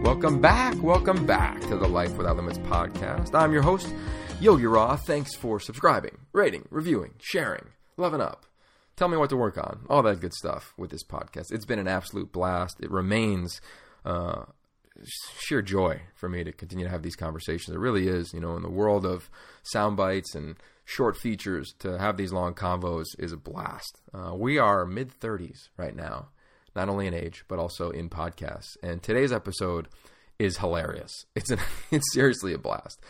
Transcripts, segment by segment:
Welcome back to the Life Without Limits podcast. I'm your host, Yogi Roth. Thanks for subscribing, rating, reviewing, sharing, loving up. Tell me what to work on, all that good stuff with this podcast. It's been an absolute blast. It remains sheer joy for me to continue to have these conversations. It really is, in the world of sound bites and short features, to have these long convos is a blast. We are mid-30s right now, not only in age, but also in podcasts. And today's episode is hilarious. It's seriously a blast.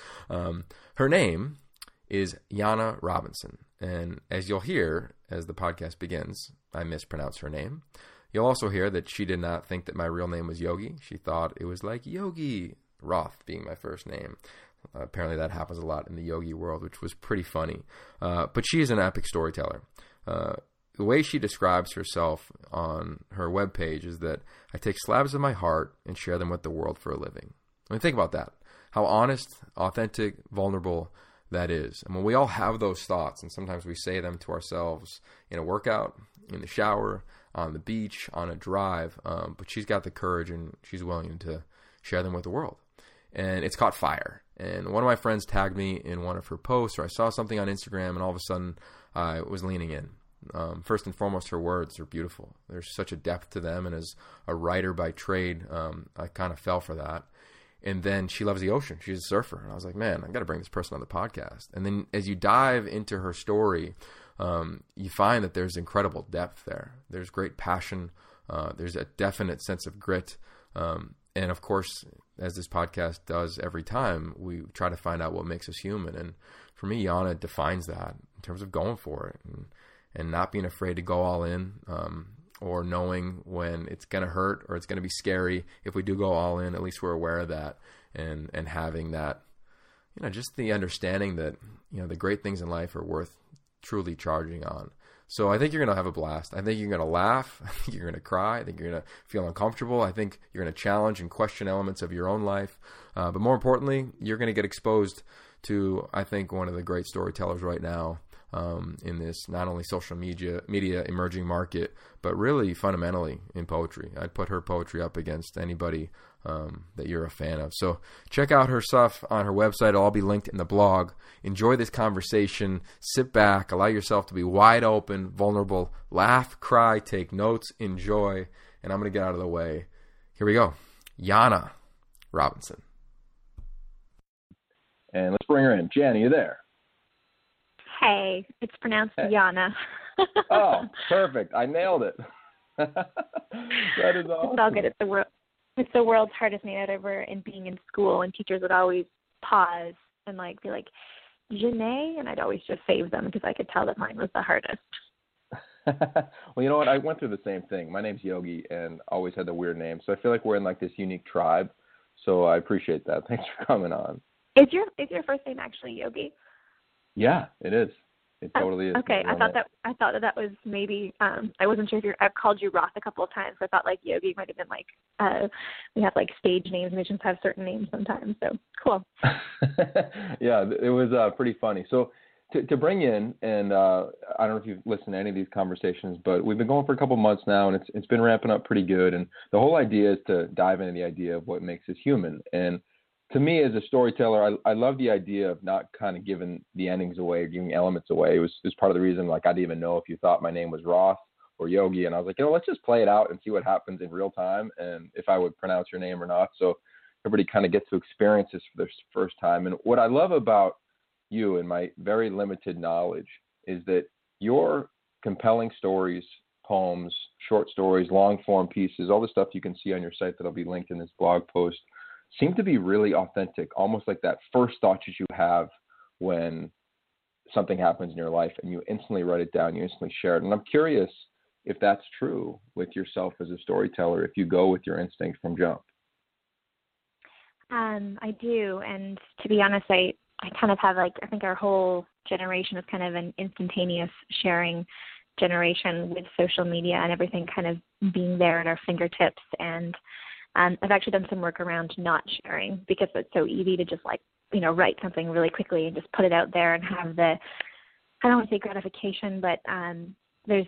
Her name is Yana Robinson. And as you'll hear as the podcast begins, I mispronounce her name. You'll also hear that she did not think that my real name was Yogi. She thought it was like Yogi Roth being my first name. Apparently that happens a lot in the yogi world, which was pretty funny. But she is an epic storyteller. The way she describes herself on her webpage is that I take slabs of my heart and share them with the world for a living. I mean, think about that. How honest, authentic, vulnerable that is. And when we all have those thoughts, and sometimes we say them to ourselves in a workout, in the shower, on the beach, on a drive, but she's got the courage and she's willing to share them with the world. And it's caught fire. And one of my friends tagged me in one of her posts, or I saw something on Instagram, and all of a sudden I was leaning in. First and foremost, her words are beautiful. There's such a depth to them, and as a writer by trade, I kind of fell for that. And then she loves the ocean. She's a surfer. And I was like, man, I got to bring this person on the podcast. And then as you dive into her story, you find that there's incredible depth there. There's great passion. There's a definite sense of grit. And of course, as this podcast does every time, we try to find out what makes us human. And for me, Yana defines that in terms of going for it and not being afraid to go all in, or knowing when it's going to hurt or it's going to be scary. If we do go all in, at least we're aware of that, and having that, just the understanding that, the great things in life are worth truly charging on. So I think you're going to have a blast. I think you're going to laugh. I think you're going to cry. I think you're going to feel uncomfortable. I think you're going to challenge and question elements of your own life. But more importantly, you're going to get exposed to, I think, one of the great storytellers right now in this not only social media emerging market, but really fundamentally in poetry. I'd put her poetry up against anybody that you're a fan of. So check out her stuff on her website. It'll all be linked in the blog. Enjoy this conversation. Sit back. Allow yourself to be wide open, vulnerable. Laugh, cry, take notes, enjoy. And I'm going to get out of the way. Here we go. Yana Robinson. And let's bring her in. Jan, are you there? Hey, it's pronounced Yana. Oh, perfect. I nailed it. That is awesome. It's all good. It's the world's hardest name I'd ever in being in school, and teachers would always pause and be like, Janae, and I'd always just save them because I could tell that mine was the hardest. Well, you know what? I went through the same thing. My name's Yogi, and always had the weird name. So I feel like we're in this unique tribe. So I appreciate that. Thanks for coming on. Is your first name actually Yogi? Yeah, it is. It totally is. Okay, I thought that was maybe. I wasn't sure if I've called you Roth a couple of times. I thought Yogi might have been we have stage names. Musicians have certain names sometimes. So cool. Yeah, it was pretty funny. So to bring in, and I don't know if you've listened to any of these conversations, but we've been going for a couple months now, and it's been ramping up pretty good. And the whole idea is to dive into the idea of what makes us human. And to me, as a storyteller, I love the idea of not kind of giving the endings away or giving elements away. It was part of the reason, I didn't even know if you thought my name was Roth or Yogi. And I was like, let's just play it out and see what happens in real time and if I would pronounce your name or not. So everybody kind of gets to experience this for the first time. And what I love about you and my very limited knowledge is that your compelling stories, poems, short stories, long form pieces, all the stuff you can see on your site that'll be linked in this blog post, seem to be really authentic, almost like that first thought that you have when something happens in your life and you instantly write it down, you instantly share it. And I'm curious if that's true with yourself as a storyteller, if you go with your instinct from jump. I do. And to be honest, I kind of have I think our whole generation is kind of an instantaneous sharing generation with social media and everything kind of being there at our fingertips. And I've actually done some work around not sharing because it's so easy to just write something really quickly and just put it out there and have I don't want to say gratification, but there's,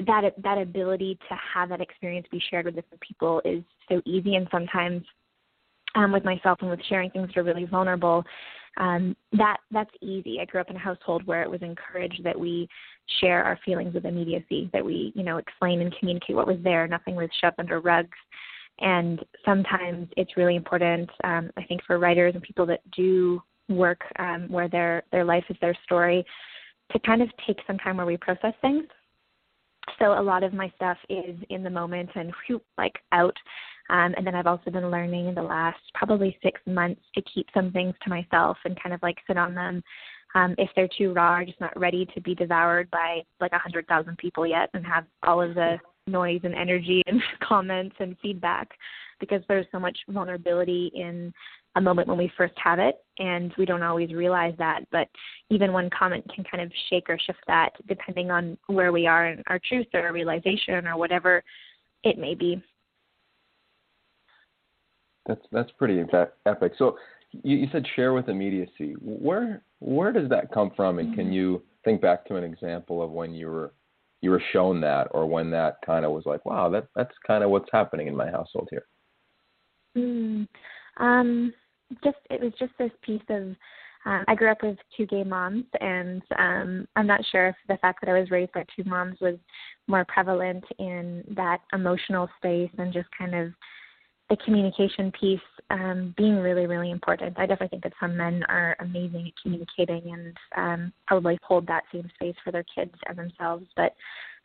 that ability to have that experience be shared with different people is so easy. And sometimes with myself and with sharing things that are really vulnerable, that's easy. I grew up in a household where it was encouraged that we share our feelings with immediacy, that we, explain and communicate what was there. Nothing was shoved under rugs. And sometimes it's really important, I think, for writers and people that do work where their life is their story, to kind of take some time where we process things. So a lot of my stuff is in the moment and out. And then I've also been learning in the last probably 6 months to keep some things to myself and kind of sit on them. If they're too raw, or just not ready to be devoured by 100,000 people yet and have all of the noise and energy and comments and feedback, because there's so much vulnerability in a moment when we first have it, and we don't always realize that. But even one comment can kind of shake or shift that, depending on where we are in our truth or our realization or whatever it may be. That's pretty epic. So you said share with immediacy. Where does that come from? And can you think back to an example of when you were shown that, or when that kind of was like, wow, that's kind of what's happening in my household here? It was just this piece of, I grew up with 2 gay moms, and I'm not sure if the fact that I was raised by 2 moms was more prevalent in that emotional space and just kind of the communication piece being really, really important. I definitely think that some men are amazing at communicating and probably hold that same space for their kids and themselves. But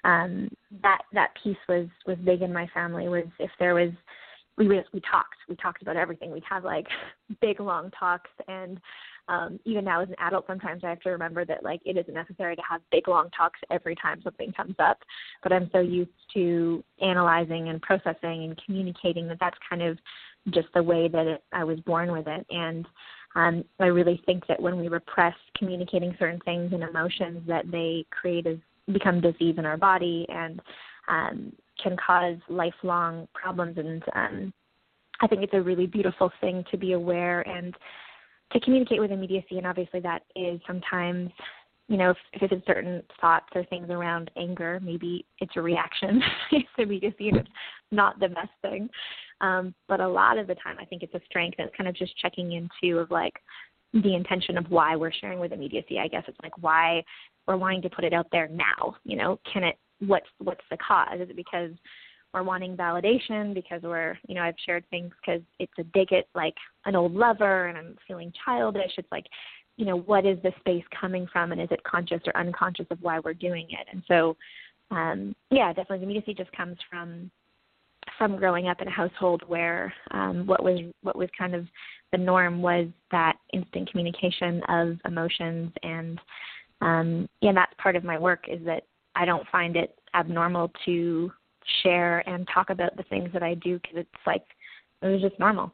that piece was big in my family. Was if there was, we talked about everything. We'd have big long talks, and even now as an adult, sometimes I have to remember that it isn't necessary to have big long talks every time something comes up. But I'm so used to analyzing and processing and communicating that that's kind of just the way that I was born with it. And I really think that when we repress communicating certain things and emotions, that they become disease in our body and can cause lifelong problems. And I think it's a really beautiful thing to be aware and to communicate with immediacy. And obviously that is sometimes, if it's certain thoughts or things around anger, maybe it's a reaction to immediacy and it's not the best thing. But a lot of the time I think it's a strength, and it's kind of just checking into the intention of why we're sharing with immediacy. I guess it's why we're wanting to put it out there now. What's the cause? Is it because we're wanting validation, because we're, I've shared things because it's a dig at an old lover and I'm feeling childish? It's what is the space coming from, and is it conscious or unconscious of why we're doing it? And so, definitely the immediacy just comes from growing up in a household where what was kind of the norm was that instant communication of emotions. And that's part of my work, is that I don't find it abnormal to share and talk about the things that I do, because it was just normal.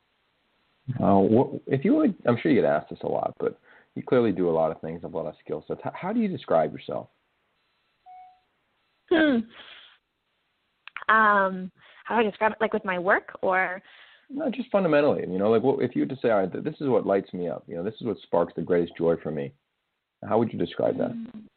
If you would, I'm sure you get asked this a lot, but you clearly do a lot of things, have a lot of skill sets. How do you describe yourself? How do I describe it? With my work, or? No, just fundamentally. If you were to say, all right, this is what lights me up. This is what sparks the greatest joy for me. How would you describe that?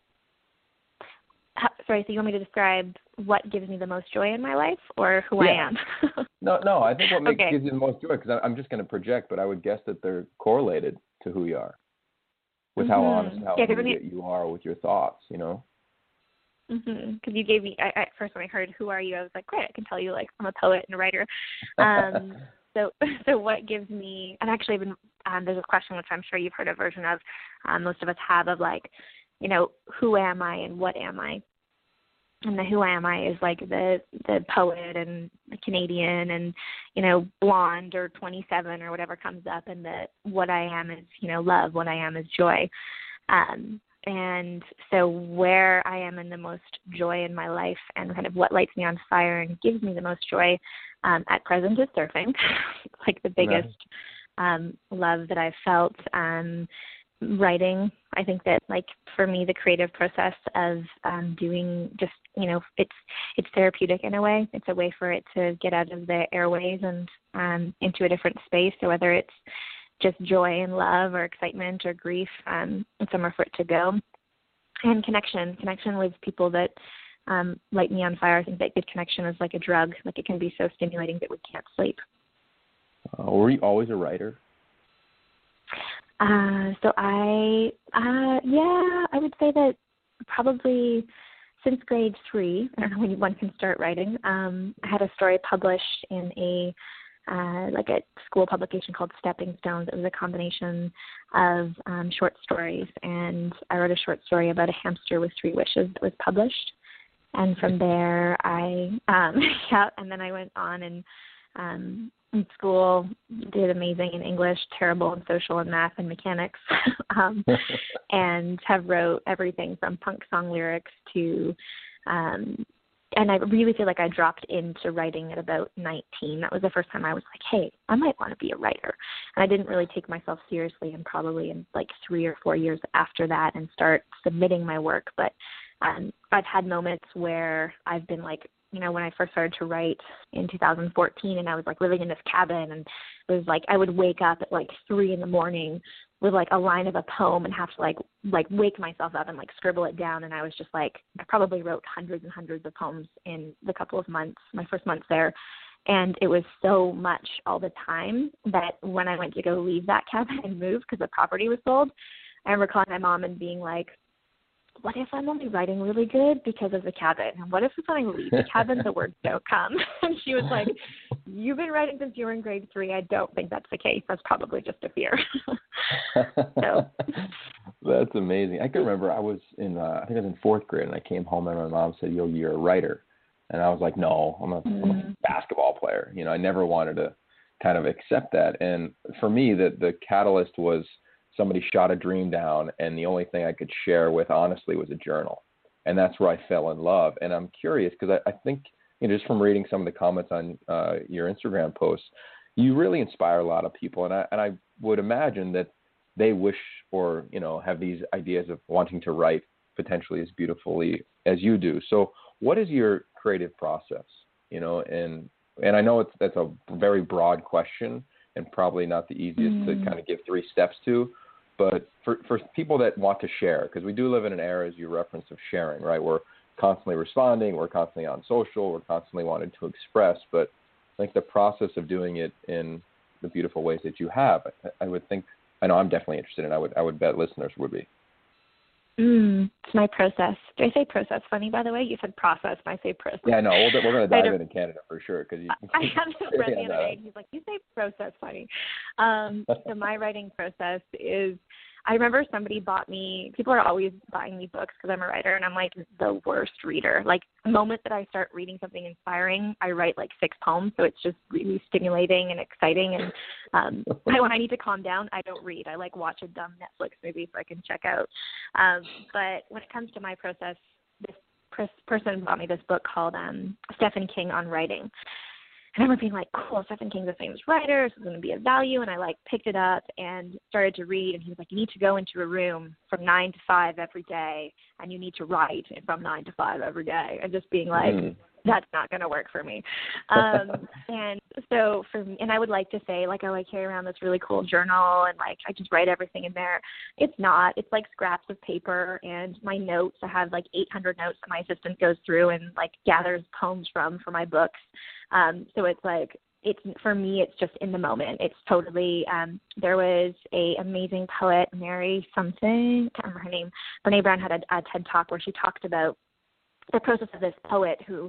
Sorry, so you want me to describe what gives me the most joy in my life, or who I am? No, I think what gives you the most joy, because I'm just going to project, but I would guess that they're correlated to who you are, with how honest, how immediate you are with your thoughts, Because you gave me, I first when I heard "who are you," I was like, great, I can tell you, I'm a poet and a writer. So what gives me, and actually there's a question which I'm sure you've heard a version of, most of us have, of who am I and what am I? And the who am I is the poet and the Canadian and, blonde or 27 or whatever comes up. And the what I am is, love. What I am is joy. And so where I am in the most joy in my life, and kind of what lights me on fire and gives me the most joy at present, is surfing. The biggest love that I've felt. Writing, I think that for me, the creative process of doing just, it's therapeutic in a way. It's a way for it to get out of the airways and into a different space. So whether it's just joy and love or excitement or grief, it's somewhere for it to go. And connection with people that light me on fire. I think that good connection is like a drug. It can be so stimulating that we can't sleep. Were you always a writer? I would say that probably since grade 3, I don't know when one can start writing, I had a story published in a school publication called Stepping Stones. It was a combination of short stories, and I wrote a short story about a hamster with 3 wishes that was published. And from there, and then I went on and in school did amazing in English, terrible in social and math and mechanics, and have wrote everything from punk song lyrics to, and I really feel like I dropped into writing at about 19. That was the first time I was like, hey, I might want to be a writer. And I didn't really take myself seriously and probably in like 3 or 4 years after that and start submitting my work. But I've had moments where I've been like, when I first started to write in 2014 and I was like living in this cabin, and it was like I would wake up at like 3 a.m. with like a line of a poem and have to like wake myself up and like scribble it down. And I was just like, I probably wrote hundreds and hundreds of poems in the couple of months, my first months there. And it was so much all the time that when I went to go leave that cabin and move because the property was sold, I remember calling my mom and being like, what if I'm only writing really good because of the cabin? And what if when I leave the cabin, the words don't come? And she was like, you've been writing since you were in grade 3. I don't think that's the case. That's probably just a fear. So. That's amazing. I can remember I was in, I think I was in 4th grade, and I came home and my mom said, yo, you're a writer. And I was like, no, I'm a basketball player. I never wanted to kind of accept that. And for me, the catalyst was somebody shot a dream down, and the only thing I could share with, honestly, was a journal. And that's where I fell in love. And I'm curious because I think, just from reading some of the comments on your Instagram posts, you really inspire a lot of people. And I would imagine that they wish or, have these ideas of wanting to write potentially as beautifully as you do. So what is your creative process? And I know that's a very broad question and probably not the easiest to kind of give 3 steps to. But for people that want to share, because we do live in an era, as you referenced, of sharing, right? We're constantly responding, we're constantly on social, we're constantly wanting to express. But I think the process of doing it in the beautiful ways that you have, I would think, I know I'm definitely interested in. I would bet listeners would be. It's my process. Did I say process funny, by the way? You said process, and I say process. Yeah, no, we're going to dive into Canada for sure. Cause I had a friend the other day, and he's like, you say process funny. So my writing process is, I remember somebody bought me, people are always buying me books because I'm a writer, and I'm like the worst reader. Like the moment that I start reading something inspiring, I write like 6 poems, so it's just really stimulating and exciting. And when I need to calm down, I don't read. I like watch a dumb Netflix movie so I can check out. But when it comes to my process, this person bought me this book called Stephen King on Writing. And I remember being like, cool, Stephen King's a famous writer, so it's going to be of value. And I picked it up and started to read. And he was like, you need to go into a room from 9 to 5 every day, and you need to write from 9 to 5 every day. And just being like, that's not going to work for me. And so for me, and I would like to say, I carry around this really cool journal, and I just write everything in there. It's not. It's like scraps of paper and my notes. I have 800 notes that my assistant goes through and gathers poems for my books. So it's for me, it's just in the moment. It's totally, there was a amazing poet, Mary something, I can't remember her name. Brene Brown had a TED Talk where she talked about the process of this poet who,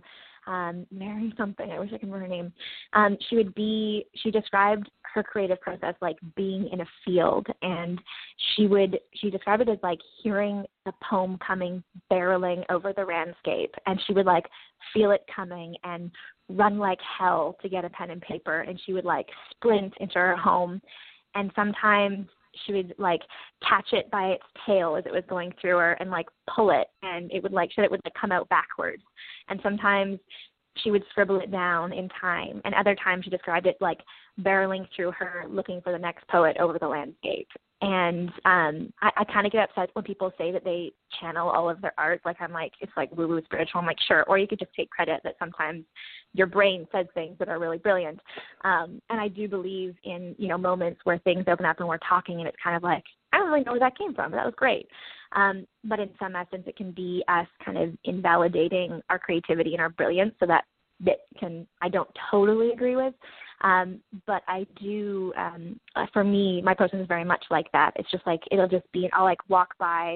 Mary something, I wish I could remember her name. She described her creative process like being in a field, and she described it as hearing the poem coming, barreling over the landscape, and she would feel it coming and run like hell to get a pen and paper, and she would sprint into her home, and sometimes she would catch it by its tail as it was going through her and pull it, and it would come out backwards. And sometimes she would scribble it down in time, and other times she described it barreling through her looking for the next poet over the landscape. And I kind of get upset when people say that they channel all of their art. It's woo-woo spiritual. I'm sure. Or you could just take credit that sometimes your brain says things that are really brilliant. And I do believe in, moments where things open up and we're talking and it's kind of I don't really know where that came from, but that was great. But in some essence, it can be us kind of invalidating our creativity and our brilliance, so that I don't totally agree with. But I do, for me, my process is very much like that. It's just like, it'll just be, I'll like walk by.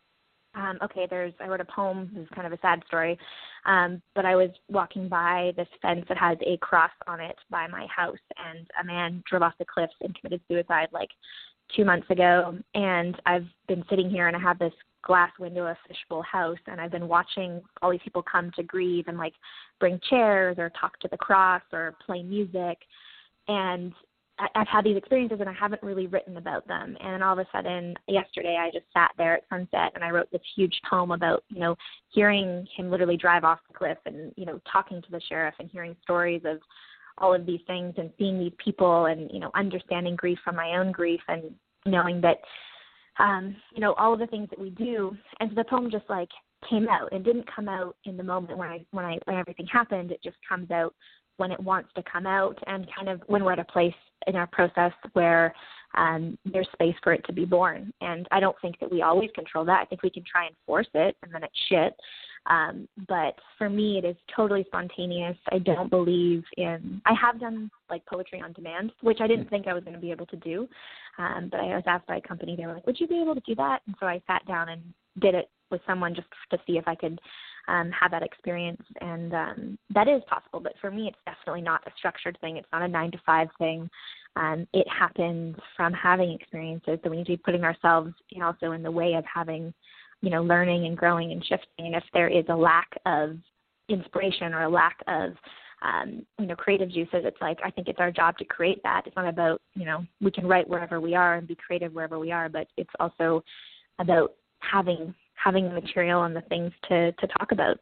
I wrote a poem. This is kind of a sad story. But I was walking by this fence that has a cross on it by my house, and a man drove off the cliffs and committed suicide like 2 months ago. And I've been sitting here, and I have this glass window, a fishbowl house, and I've been watching all these people come to grieve and like bring chairs or talk to the cross or play music. And I've had these experiences and I haven't really written about them. And then all of a sudden, yesterday, I just sat there at sunset and I wrote this huge poem about, hearing him literally drive off the cliff and, talking to the sheriff and hearing stories of all of these things and seeing these people and, understanding grief from my own grief and knowing that, all of the things that we do. And so the poem just like came out. It didn't come out in the moment when everything happened. It just comes out when it wants to come out, and kind of when we're at a place in our process where there's space for it to be born. And I don't think that we always control that. I think we can try and force it, and then it's shit. But for me, it is totally spontaneous. I don't believe I have done like poetry on demand, which I didn't think I was going to be able to do. But I was asked by a company, they were like, would you be able to do that? And so I sat down and did it with someone just to see if I could have that experience. And that is possible. But for me, it's definitely not a structured thing. It's not a 9-to-5 thing. It happens from having experiences. So we need to be putting ourselves also in the way of having, learning and growing and shifting. And if there is a lack of inspiration or a lack of, creative juices, it's like, I think it's our job to create that. It's not about, we can write wherever we are and be creative wherever we are, but it's also about having the material and the things to talk about.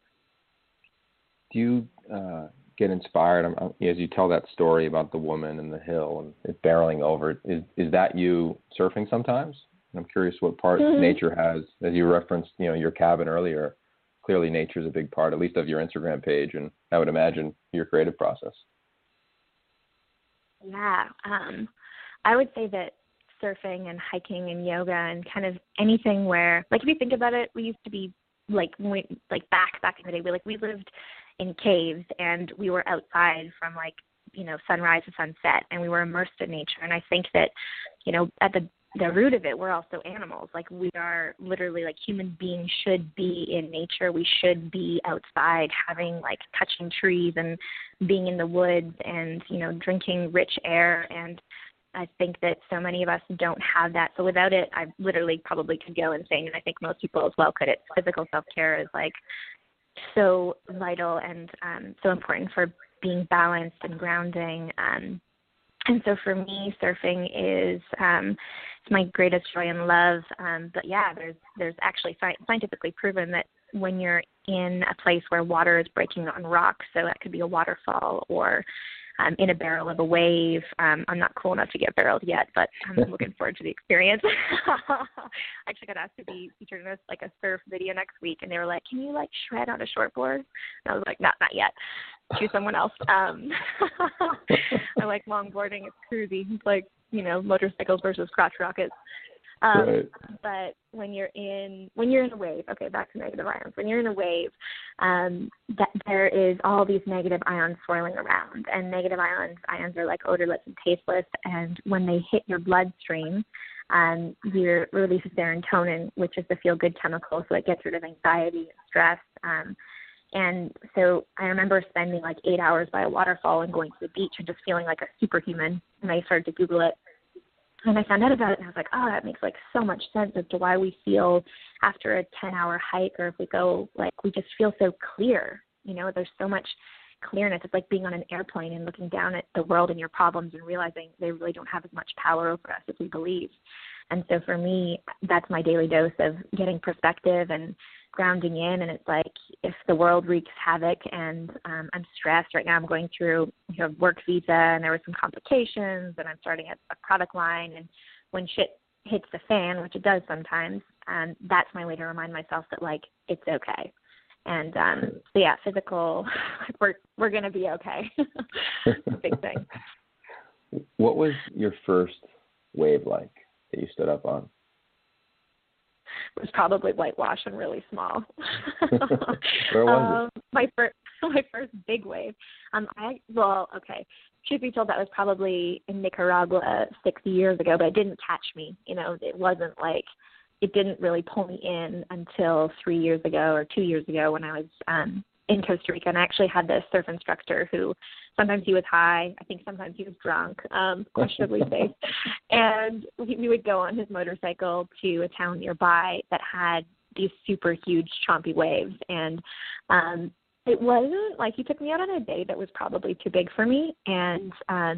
Do you get inspired as you tell that story about the woman and the hill and it barreling over? Is that you surfing sometimes? I'm curious what part nature has, as you referenced, your cabin earlier. Clearly nature is a big part, at least of your Instagram page, and I would imagine your creative process. Yeah. I would say that surfing and hiking and yoga and kind of anything where, like, if you think about it, we used to be back in the day, we lived in caves and we were outside from sunrise to sunset, and we were immersed in nature. And I think that, at the root of it, we're also animals. Like, we are literally, human beings should be in nature. We should be outside touching trees and being in the woods and, drinking rich air. And I think that so many of us don't have that. So without it, I literally probably could go insane. And I think most people as well could. It's physical self-care is so vital and so important for being balanced and grounding. And so for me, surfing is it's my greatest joy and love. But yeah, there's actually scientifically proven that when you're in a place where water is breaking on rocks, so that could be a waterfall or in a barrel of a wave. I'm not cool enough to get barreled yet, but I'm looking forward to the experience. I actually got asked to be featured in a surf video next week, and they were like, can you shred on a shortboard? And I was like, not yet. Choose someone else. I like longboarding. It's cruisy. It's motorcycles versus crotch rockets. Right. But when you're in a wave, okay, back to negative ions. When you're in a wave, that there is all these negative ions swirling around, and negative ions are odorless and tasteless. And when they hit your bloodstream, you release serotonin, which is the feel-good chemical, so it gets rid of anxiety and stress. And so I remember spending 8 hours by a waterfall and going to the beach and just feeling like a superhuman. And I started to Google it. And I found out about it, and I was like, oh, that makes so much sense as to why we feel after a 10-hour hike, or if we go, we just feel so clear. There's so much clearness. It's like being on an airplane and looking down at the world and your problems and realizing they really don't have as much power over us as we believe. And so for me, that's my daily dose of getting perspective and grounding in. And it's if the world wreaks havoc and I'm stressed right now, I'm going through work visa and there were some complications and I'm starting a product line, and when shit hits the fan, which it does sometimes, that's my way to remind myself that it's okay. And so yeah, physical, we're going to be okay. Big thing. What was your first wave like that you stood up on? It was probably whitewash and really small. Where was it? My first big wave. Okay. truth be told, that was probably in Nicaragua 6 years ago, but it didn't catch me. It wasn't like, it didn't really pull me in until 3 years ago or 2 years ago when I was in Costa Rica. And I actually had this surf instructor who sometimes he was high. I think sometimes he was drunk, questionably safe. And we would go on his motorcycle to a town nearby that had these super huge chompy waves. And it wasn't like, he took me out on a day that was probably too big for me. And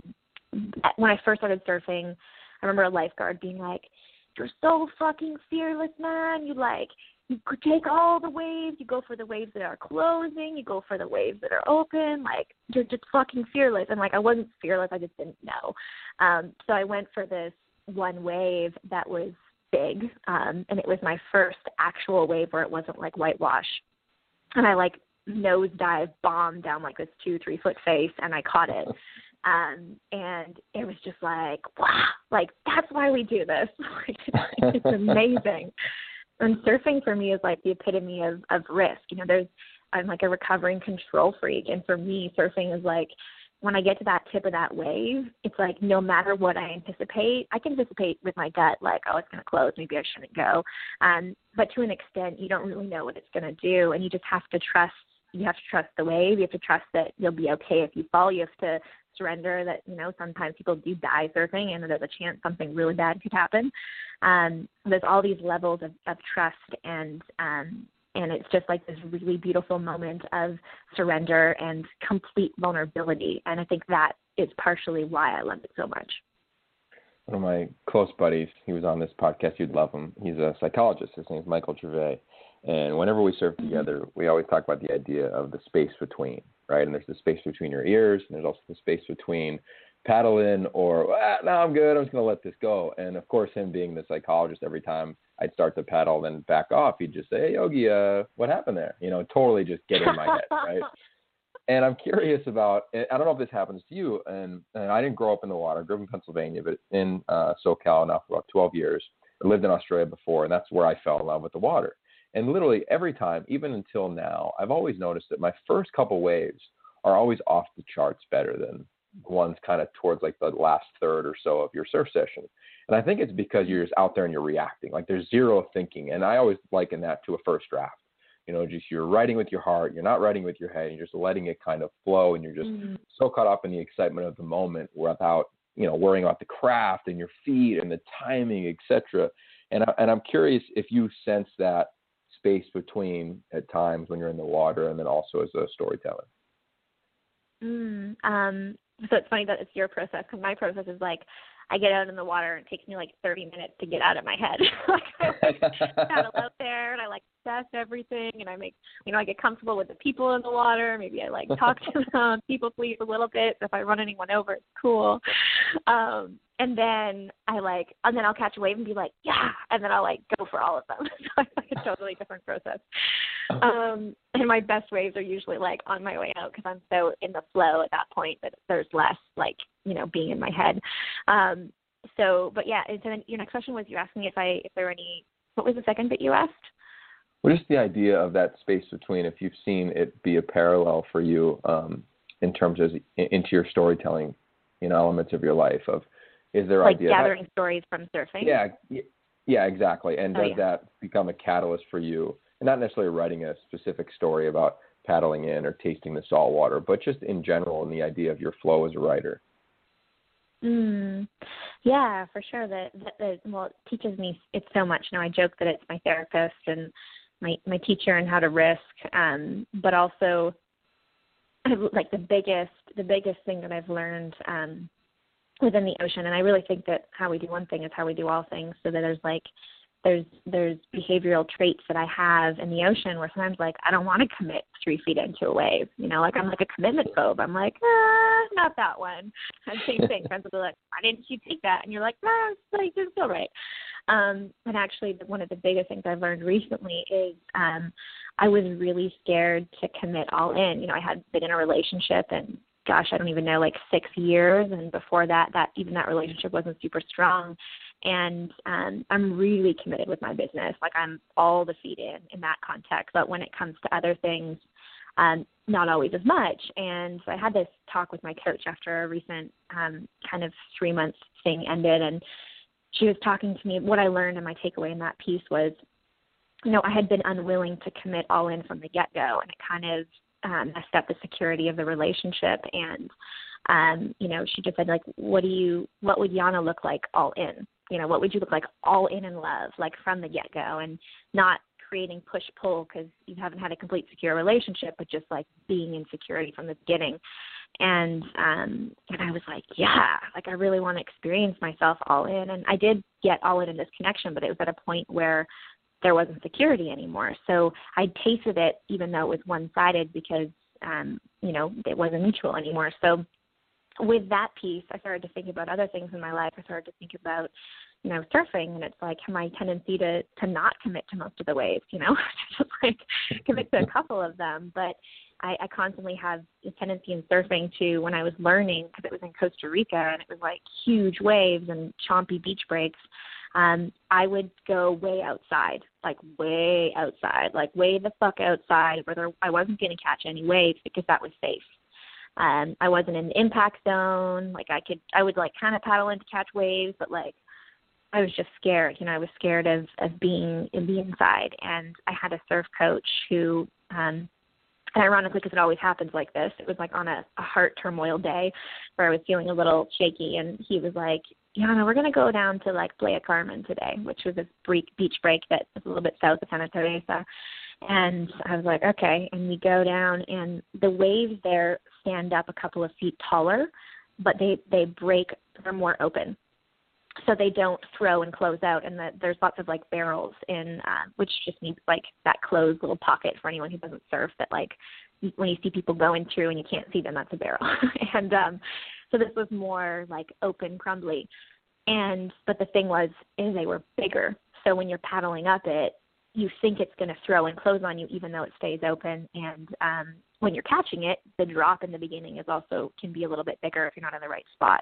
when I first started surfing, I remember a lifeguard being like, "You're so fucking fearless, man. You could take all the waves. You go for the waves that are closing. You go for the waves that are open. Like, you're just fucking fearless." And, I wasn't fearless. I just didn't know. So I went for this one wave that was big, and it was my first actual wave where it wasn't, whitewash. And I, nosedive bombed down, this 2-3 foot face, and I caught it. And it was just wow, that's why we do this. It's amazing. And surfing for me is the epitome of risk. I'm a recovering control freak. And for me, surfing is when I get to that tip of that wave, it's no matter what I anticipate, I can anticipate with my gut, oh, it's going to close, maybe I shouldn't go. But to an extent, you don't really know what it's going to do. And you just have to trust. You have to trust the wave. You have to trust that you'll be okay if you fall. You have to surrender that, sometimes people do die surfing and there's a chance something really bad could happen. There's all these levels of trust and it's just this really beautiful moment of surrender and complete vulnerability. And I think that is partially why I love it so much. One of my close buddies, he was on this podcast, you'd love him. He's a psychologist. His name is Michael Gervais. And whenever we surf together, we always talk about the idea of the space between, right? And there's the space between your ears, and there's also the space between paddle in or, no, I'm good, I'm just going to let this go. And, of course, him being the psychologist, every time I'd start to paddle, then back off, he'd just say, "Hey, Yogi, what happened there?" Totally just get in my head, right? And I'm curious about, I don't know if this happens to you, and I didn't grow up in the water. I grew up in Pennsylvania, but in SoCal now for about 12 years. I lived in Australia before, and that's where I fell in love with the water. And literally every time, even until now, I've always noticed that my first couple waves are always off the charts better than ones kind of towards the last third or so of your surf session. And I think it's because you're just out there and you're reacting. There's zero thinking. And I always liken that to a first draft. Just you're writing with your heart. You're not writing with your head. You're just letting it kind of flow. And you're just so caught up in the excitement of the moment without, worrying about the craft and your feet and the timing, etc. And I'm curious if you sense that space between at times when you're in the water and then also as a storyteller. So it's funny that it's your process, because my process is I get out in the water and it takes me 30 minutes to get out of my head. I paddle out there and I assess everything, and I make, I get comfortable with the people in the water. Maybe I talk to them, people please a little bit. If I run anyone over, it's cool. And then and then I'll catch a wave and be yeah, and then I'll go for all of them. So it's a totally different process. And my best waves are usually on my way out, because I'm so in the flow at that point that there's less being in my head. But yeah, and so then your next question was, you asked me if there were any, what was the second bit you asked? Well, just the idea of that space between, if you've seen it be a parallel for you in terms of into your storytelling, elements of your life of, is there idea gathering stories from surfing? Yeah, exactly. And does that become a catalyst for you? And not necessarily writing a specific story about paddling in or tasting the salt water, but just in general, in the idea of your flow as a writer. Yeah, for sure. Well, it teaches me it's so much. I joke that it's my therapist and my teacher and how to risk, but also the biggest thing that I've learned within the ocean, and I really think that how we do one thing is how we do all things. So that there's behavioral traits that I have in the ocean where sometimes I don't want to commit 3 feet into a wave. I'm a commitment phobe. I'm not that one. And same thing. Friends will be like, "Why didn't you take that?" And you're like, "No, it doesn't feel right." And actually, one of the biggest things I've learned recently is I was really scared to commit all in. I had been in a relationship and gosh, I don't even know, 6 years. And before that that relationship wasn't super strong. And I'm really committed with my business. I'm all the feet in that context. But when it comes to other things, not always as much. And so I had this talk with my coach after a recent kind of 3-month thing ended, and she was talking to me. What I learned and my takeaway in that piece was, I had been unwilling to commit all in from the get-go, and it kind of messed up the security of the relationship. And, she just said, like, what would Yana look like all in? What would you look like all in love, like from the get-go, and not creating push-pull because you haven't had a complete secure relationship, but just like being in security from the beginning. And I was like, yeah, like I really want to experience myself all in. And I did get all in this connection, but it was at a point where there wasn't security anymore. So I tasted it even though it was one-sided because, it wasn't mutual anymore. So with that piece, I started to think about other things in my life. I started to think about, surfing, and it's like my tendency to not commit to most of the waves, just like commit to a couple of them. But I constantly have a tendency in surfing to, when I was learning, because it was in Costa Rica and it was like huge waves and chompy beach breaks, I would go way outside, like way the fuck outside where I wasn't going to catch any waves because that was safe. I wasn't in the impact zone. Like I would like kind of paddle in to catch waves, but like I was just scared. I was scared of being in the inside. And I had a surf coach who, and ironically, because it always happens like this, it was like on a heart turmoil day where I was feeling a little shaky, and he was like, Yana, we're going to go down to like Playa Carmen today, which was a beach break that was a little bit south of Santa Teresa. And I was like, okay. And we go down, and the waves there stand up a couple of feet taller, but they break, they're more open. So they don't throw and close out, and there's lots of like barrels in, which just means like that closed little pocket for anyone who doesn't surf, that like when you see people going through and you can't see them, that's a barrel. And so this was more like open, crumbly. But the thing is they were bigger. So when you're paddling up it, you think it's going to throw and close on you, even though it stays open. And when you're catching it, the drop in the beginning can be a little bit bigger if you're not in the right spot.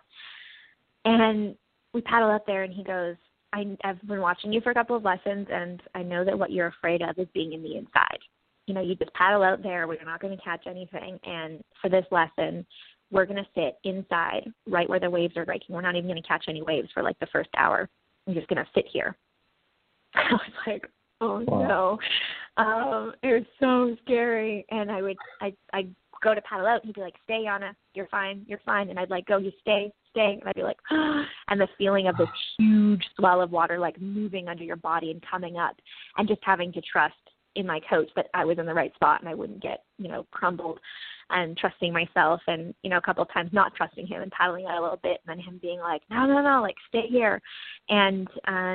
And we paddle up there, and he goes, I've been watching you for a couple of lessons, and I know that what you're afraid of is being in the inside. You just paddle out there. We're not going to catch anything. And for this lesson, we're going to sit inside right where the waves are breaking. We're not even going to catch any waves for like the first hour. We're just going to sit here. I was like, oh, wow. No. It was so scary. And I'd go to paddle out, and he'd be like, stay, Yana, you're fine. And I'd like, go, you stay. And I'd be like, and the feeling of this huge swell of water like moving under your body and coming up, and just having to trust in my coach that I was in the right spot and I wouldn't get, crumbled, and trusting myself, and, a couple of times not trusting him and paddling out a little bit, and then him being like, no, like stay here. And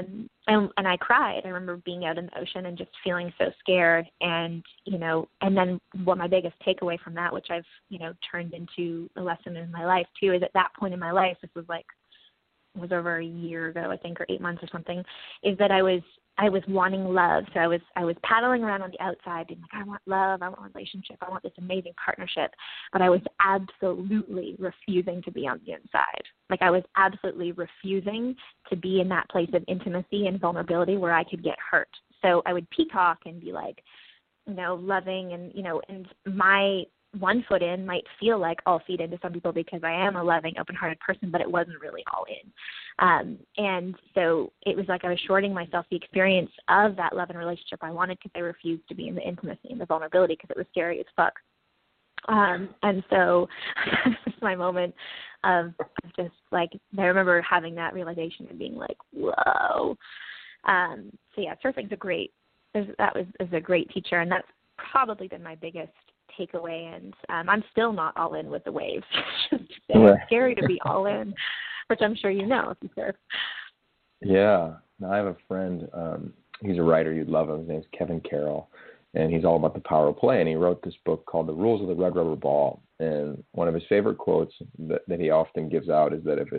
I cried. I remember being out in the ocean and just feeling so scared. And, and then what my biggest takeaway from that, which I've, turned into a lesson in my life too, is at that point in my life, this was over a year ago, I think, or 8 months or something, is that I was wanting love. So I was paddling around on the outside being like, I want love, I want a relationship, I want this amazing partnership. But I was absolutely refusing to be on the inside. Like I was absolutely refusing to be in that place of intimacy and vulnerability where I could get hurt. So I would peacock and be like, loving, and, and my one foot in might feel like all feet in to some people because I am a loving, open-hearted person, but it wasn't really all in. And so it was like I was shorting myself the experience of that love and relationship I wanted because I refused to be in the intimacy and the vulnerability because it was scary as fuck. And so this is my moment of just like, I remember having that realization and being like, whoa. So yeah, surfing's is a great teacher, and that's probably been my biggest takeaway. And I'm still not all in with the waves. It's scary to be all in, which I'm sure if you surf. Yeah. I have a friend, he's a writer, you'd love him. His name's Kevin Carroll, and he's all about the power of play. And he wrote this book called The Rules of the Red Rubber Ball. And one of his favorite quotes that he often gives out is that if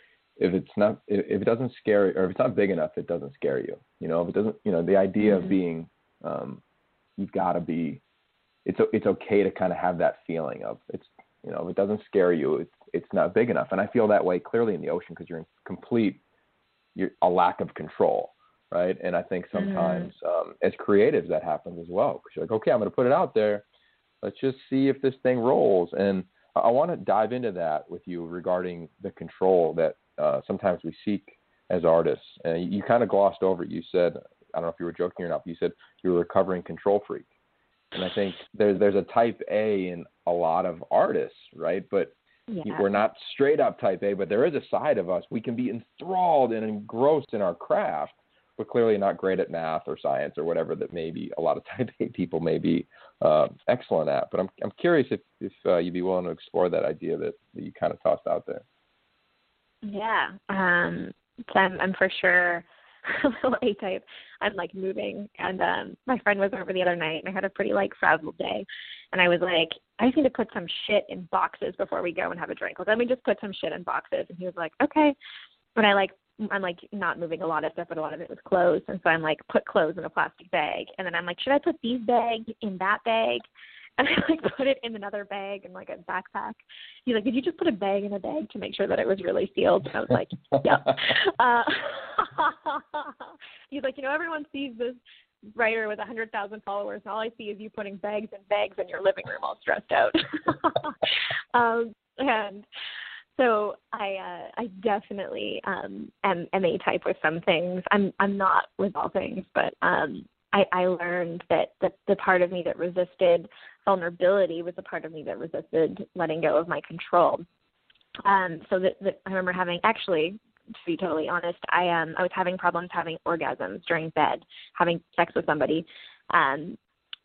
it doesn't scare you, or if it's not big enough, it doesn't scare you. If it doesn't, the idea of being, you've got to be, it's okay to kind of have that feeling of if it doesn't scare you, it's not big enough. And I feel that way clearly in the ocean because you're in a lack of control, right? And I think sometimes as creatives that happens as well. Because you're like, okay, I'm going to put it out there. Let's just see if this thing rolls. And I want to dive into that with you regarding the control that sometimes we seek as artists. And you kind of glossed over it. You said, I don't know if you were joking or not, but you said you're a recovering control freak. And I think there's a type A in a lot of artists, right? But we're not straight up type A, but there is a side of us. We can be enthralled and engrossed in our craft, but clearly not great at math or science or whatever that maybe a lot of type A people may be excellent at. But I'm curious if you'd be willing to explore that idea that you kind of tossed out there. Yeah. So I'm for sure a little A-type. I'm like moving, and my friend was over the other night, and I had a pretty like frazzled day, and I was like, I just need to put some shit in boxes before we go and have a drink. Let me just put some shit in boxes. And he was like, okay. But I'm like not moving a lot of stuff, but a lot of it was clothes. And so I'm like, put clothes in a plastic bag. And then I'm like, should I put these bags in that bag? And I like put it in another bag in like a backpack. He's like, did you just put a bag in a bag to make sure that it was really sealed? And I was like, yeah. He's like, everyone sees this writer with 100,000 followers, and all I see is you putting bags and bags in your living room all stressed out. And so I definitely am A-type with some things. I'm not with all things, but I learned that the part of me that resisted vulnerability was the part of me that resisted letting go of my control. So that I remember having, actually, to be totally honest, I was having problems having orgasms during bed, having sex with somebody. And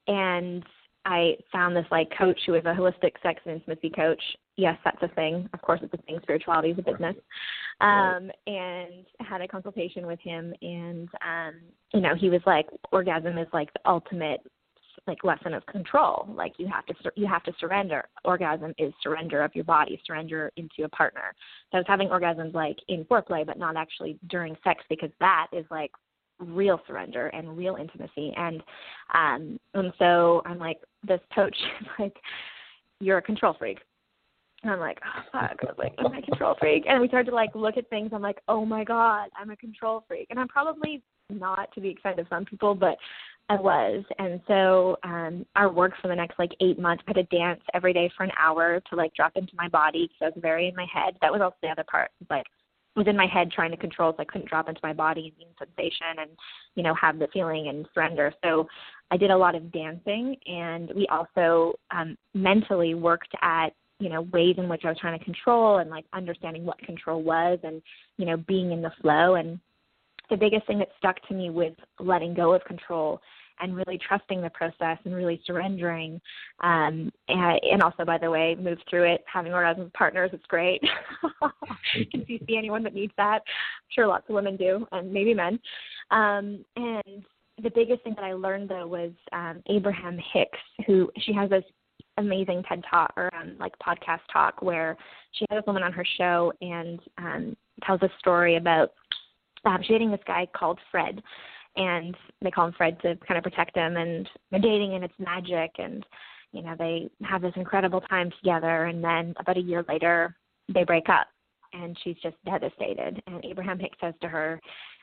I found this like coach who was a holistic sex and intimacy coach. Yes, that's a thing. Of course, it's a thing. Spirituality is a business. And had a consultation with him, and he was like, orgasm is like the ultimate like lesson of control. Like you have to surrender. Orgasm is surrender of your body, surrender into a partner. So I was having orgasms like in foreplay, but not actually during sex, because that is like real surrender and real intimacy. And so I'm like, this coach is like, you're a control freak. And I'm like, oh, fuck. I was like, I'm a control freak. And we started to like look at things. I'm like, oh my God, I'm a control freak. And I'm probably not, to the extent of some people, but I was. And so our work for the next like 8 months, I had to dance every day for an hour to like drop into my body, because I was very in my head. That was also the other part. Like, I was in my head trying to control, so I couldn't drop into my body and feel sensation and, have the feeling and surrender. So I did a lot of dancing, and we also mentally worked at, ways in which I was trying to control, and like understanding what control was, and, being in the flow. And the biggest thing that stuck to me with letting go of control and really trusting the process and really surrendering. And also, by the way, move through it, having orgasms with partners, it's great. If you see anyone that needs that, I'm sure lots of women do, and maybe men. And the biggest thing that I learned, though, was Abraham Hicks, she has this amazing TED Talk or like podcast talk where she had this woman on her show and tells a story about she's dating this guy called Fred, and they call him Fred to kind of protect him, and they're dating and it's magic, and they have this incredible time together, and then about a year later they break up, and she's just devastated. And Abraham Hicks says to her,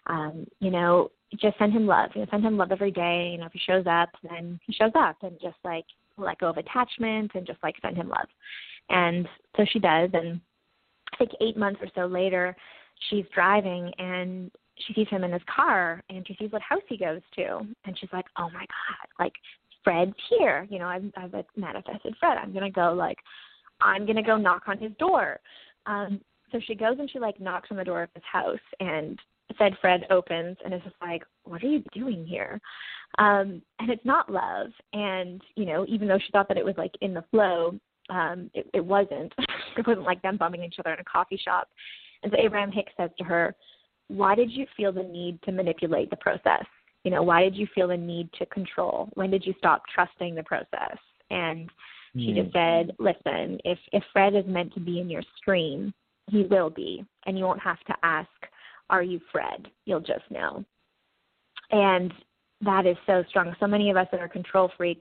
just send him love. Send him love every day. If he shows up, then he shows up, and just like let go of attachment and just like send him love. And so she does. And I think 8 months or so later, she's driving and she sees him in his car, and she sees what house he goes to. And she's like, oh my God, like Fred's here. I've manifested Fred. I'm going to go knock on his door. So she goes and she like knocks on the door of his house, and said Fred opens and is just like, what are you doing here? And it's not love. And, even though she thought that it was like in the flow, it wasn't. It wasn't like them bumping each other in a coffee shop. And so Abraham Hicks says to her, why did you feel the need to manipulate the process? Why did you feel the need to control? When did you stop trusting the process? And she just said, listen, if Fred is meant to be in your stream, he will be. And you won't have to ask, are you Fred? You'll just know. And that is so strong. So many of us that are control freaks,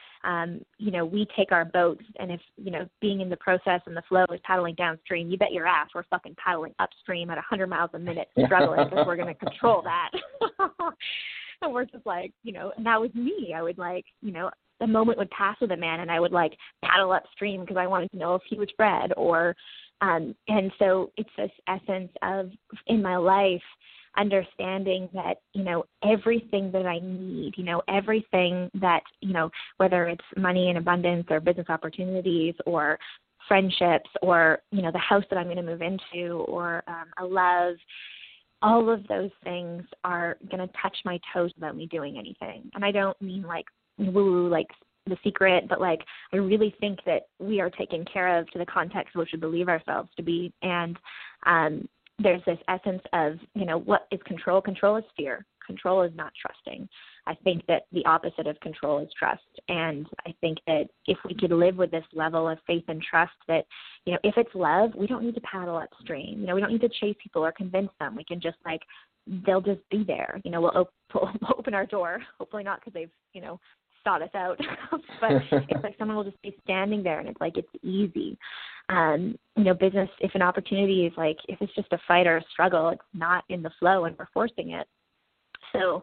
we take our boats, and if, being in the process and the flow is paddling downstream, you bet your ass we're fucking paddling upstream at 100 miles a minute, struggling because we're going to control that. And we're just like, and that was me. I would like, the moment would pass with a man and I would like paddle upstream because I wanted to know if he was bred, or and so it's this essence of, in my life, understanding that, everything that I need, everything that, whether it's money in abundance or business opportunities or friendships or, the house that I'm going to move into or a love, all of those things are going to touch my toes without me doing anything. And I don't mean like woo, like The Secret, but like I really think that we are taken care of to the context of which we believe ourselves to be. And there's this essence of, what is control? Control is fear. Control is not trusting. I think that the opposite of control is trust. And I think that if we could live with this level of faith and trust that, if it's love, we don't need to paddle upstream. We don't need to chase people or convince them. We can just they'll just be there. We'll open our door, hopefully not because they've, sought us out, but it's like someone will just be standing there and it's like, it's easy. Business, if an opportunity is like, if it's just a fight or a struggle, it's not in the flow and we're forcing it. So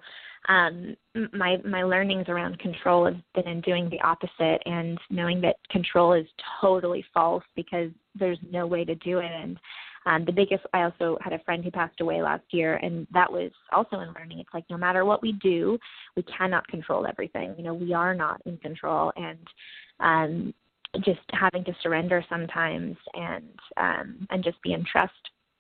my learnings around control have been in doing the opposite and knowing that control is totally false because there's no way to do it. And I also had a friend who passed away last year, and that was also in learning. It's like no matter what we do, we cannot control everything. We are not in control, and just having to surrender sometimes and just be in trust.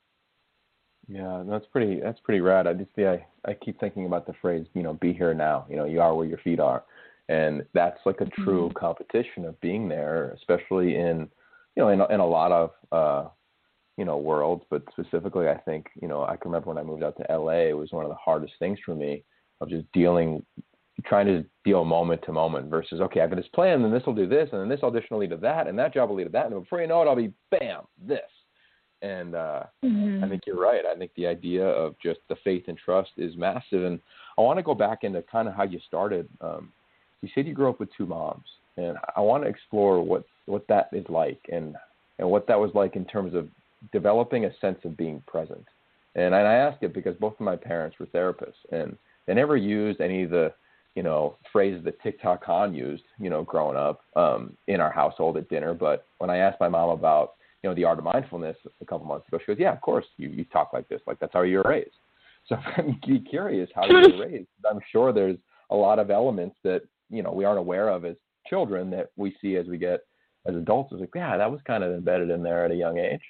Yeah, that's pretty rad. I keep thinking about the phrase, be here now. You are where your feet are, and that's like a true competition of being there, especially in in a lot of worlds, but specifically, I think I can remember when I moved out to LA, it was one of the hardest things for me of just trying to deal moment to moment versus, okay, I've got this plan, and this will do this, and then this audition will lead to that, and that job will lead to that, and before you know it, I'll be bam, this. And I think you're right. I think the idea of just the faith and trust is massive. And I want to go back into kind of how you started. You said you grew up with two moms, and I want to explore what that is like and what that was like in terms of developing a sense of being present. And I ask it because both of my parents were therapists, and they never used any of the phrases that TikTok Khan used, growing up in our household at dinner. But when I asked my mom about the art of mindfulness a couple months ago, she goes, yeah, of course, you talk like this. Like, that's how you were raised. So I'm curious how you were raised. I'm sure there's a lot of elements that, we aren't aware of as children that we see as we get as adults. It's like, yeah, that was kind of embedded in there at a young age.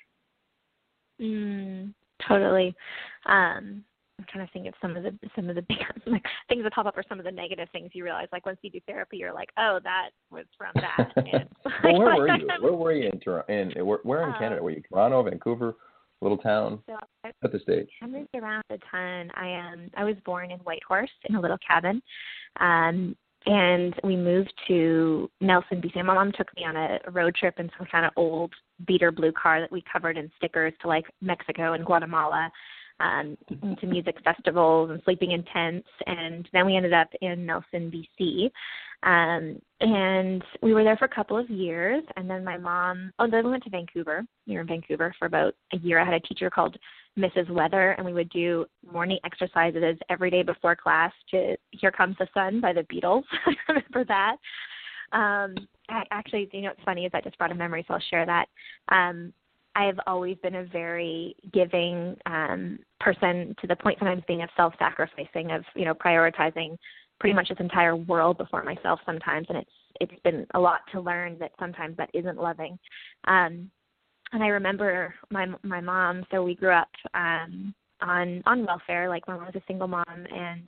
Totally. I'm trying to think of some of the bigger things that pop up are some of the negative things you realize. Like once you do therapy, you're like, oh, that was from that. And, well, where were you? Where were you in Toronto? Where in Canada were you? Toronto, Vancouver, little town? So at the stage. I moved around a ton. I was born in Whitehorse in a little cabin, and we moved to Nelson, BC. My mom took me on a road trip in some kind of old beater blue car that we covered in stickers to like Mexico and Guatemala. To music festivals and sleeping in tents, and then we ended up in Nelson, BC, and we were there for a couple of years, and then then we went to Vancouver. We were in Vancouver for about a year. I had a teacher called Mrs. Weather, and we would do morning exercises every day before class to Here Comes the Sun by the Beatles. I remember that. Actually, what's funny is that just brought a memory, so I'll share that. I have always been a very giving person, to the point sometimes being of self-sacrificing, of prioritizing pretty much this entire world before myself sometimes, and it's been a lot to learn that sometimes that isn't loving. And I remember my mom. So we grew up on welfare. Like my mom was a single mom, and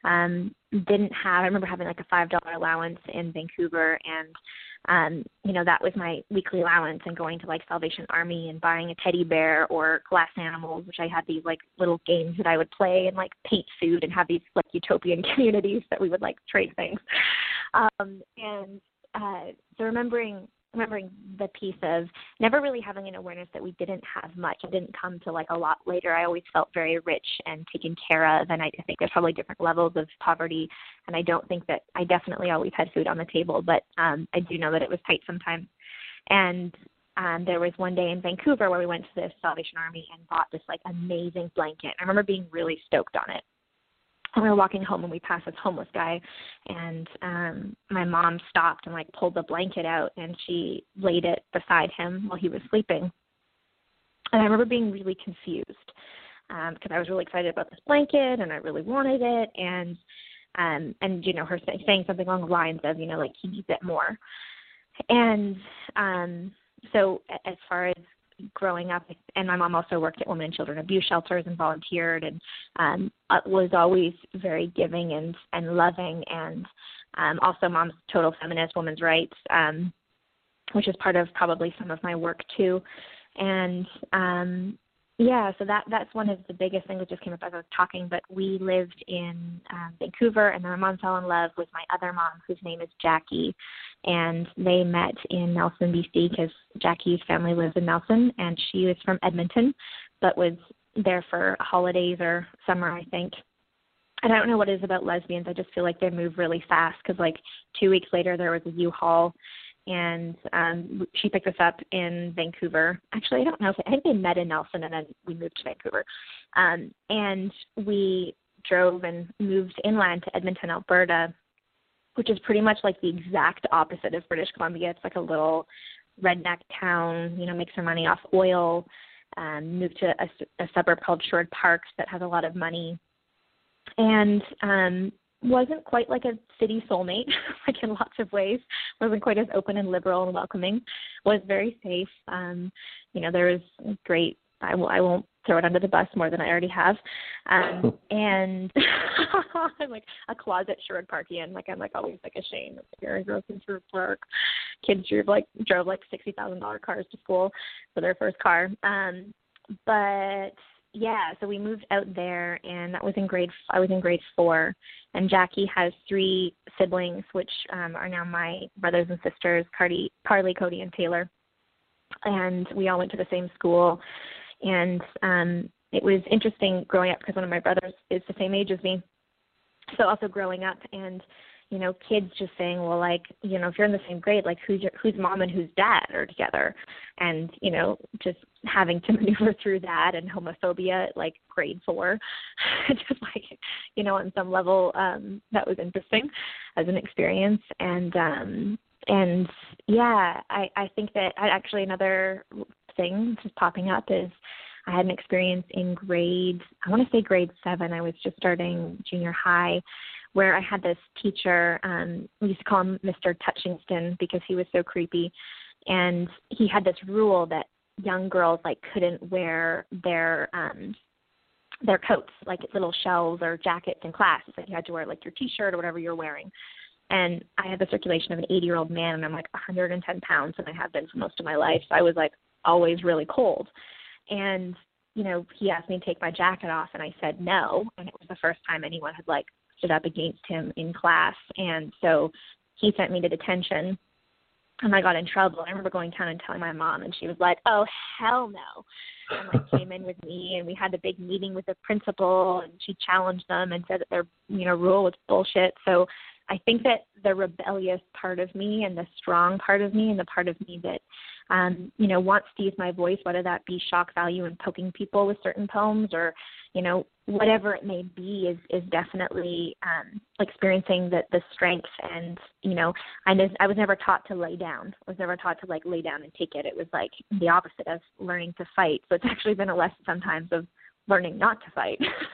I remember having like a $5 allowance in Vancouver, and that was my weekly allowance, and going to like Salvation Army and buying a teddy bear or glass animals, which I had these like little games that I would play and like paint food and have these like utopian communities that we would like trade things. So remembering the piece of never really having an awareness that we didn't have much. It didn't come to like a lot later. I always felt very rich and taken care of, and I think there's probably different levels of poverty, and I don't think that I definitely always had food on the table, but I do know that it was tight sometimes. And there was one day in Vancouver where we went to the Salvation Army and bought this like amazing blanket. I remember being really stoked on it. And we were walking home and we passed this homeless guy, and my mom stopped and like pulled the blanket out and she laid it beside him while he was sleeping. And I remember being really confused because I was really excited about this blanket and I really wanted it, and you know, her saying something along the lines of, you know, like he needs it more. And so as far as growing up, and my mom also worked at women and children abuse shelters and volunteered, and was always very giving and loving, and also mom's total feminist, women's rights, which is part of probably some of my work too. And yeah, so that's one of the biggest things that just came up as I was talking. But we lived in Vancouver, and then my mom fell in love with my other mom, whose name is Jackie, and they met in Nelson, BC, because Jackie's family lives in Nelson, and she was from Edmonton, but was there for holidays or summer, I think. And I don't know what it is about lesbians. I just feel like they move really fast, because like 2 weeks later there was a U-Haul, and she picked us up in Vancouver. Actually, I don't know. I think they met in Nelson, and then we moved to Vancouver. And we drove and moved inland to Edmonton, Alberta, which is pretty much like the exact opposite of British Columbia. It's like a little redneck town, you know, makes their money off oil. Moved to a suburb called Sherwood Parks that has a lot of money. And wasn't quite like a city soulmate, like in lots of ways. Wasn't quite as open and liberal and welcoming. Was very safe. You know, there was great. I won't throw it under the bus more than I already have. And I'm like a closet Sherwood Parkian. Like I'm like always like ashamed. Here I grew up in Sherwood Park. Kids drove like $60,000 cars to school for their first car. But yeah, so we moved out there, and that was I was in grade 4, and Jackie has 3 siblings, which are now my brothers and sisters, Carly, Cody, and Taylor, and we all went to the same school, and it was interesting growing up because one of my brothers is the same age as me, so also growing up and, you know, kids just saying, well, like, you know, if you're in the same grade, like who's mom and whose dad are together, and, you know, just having to maneuver through that and homophobia at like grade 4, just like, you know, on some level, that was interesting as an experience. And yeah, I think that actually another thing just popping up is I had an experience in grade 7. I was just starting junior high, where I had this teacher, we used to call him Mr. Touchingston because he was so creepy, and he had this rule that young girls like couldn't wear their coats, like little shells or jackets in class. It's like you had to wear like your T-shirt or whatever you're wearing. And I had the circulation of an 80-year-old man, and I'm like 110 pounds, and I have been for most of my life. So I was like always really cold. And, you know, he asked me to take my jacket off, and I said no. And it was the first time anyone had like stood up against him in class. And so he sent me to detention, and I got in trouble. I remember going down and telling my mom, and she was like, oh, hell no. And like came in with me, and we had a big meeting with the principal, and she challenged them and said that their, you know, rule was bullshit. So I think that the rebellious part of me and the strong part of me and the part of me that, you know, wants to use my voice, whether that be shock value and poking people with certain poems or, you know, whatever it may be, is definitely experiencing the strength. And, you know, I was never taught to lay down. I was never taught to like lay down and take it. It was like the opposite of learning to fight. So it's actually been a lesson sometimes of learning not to fight.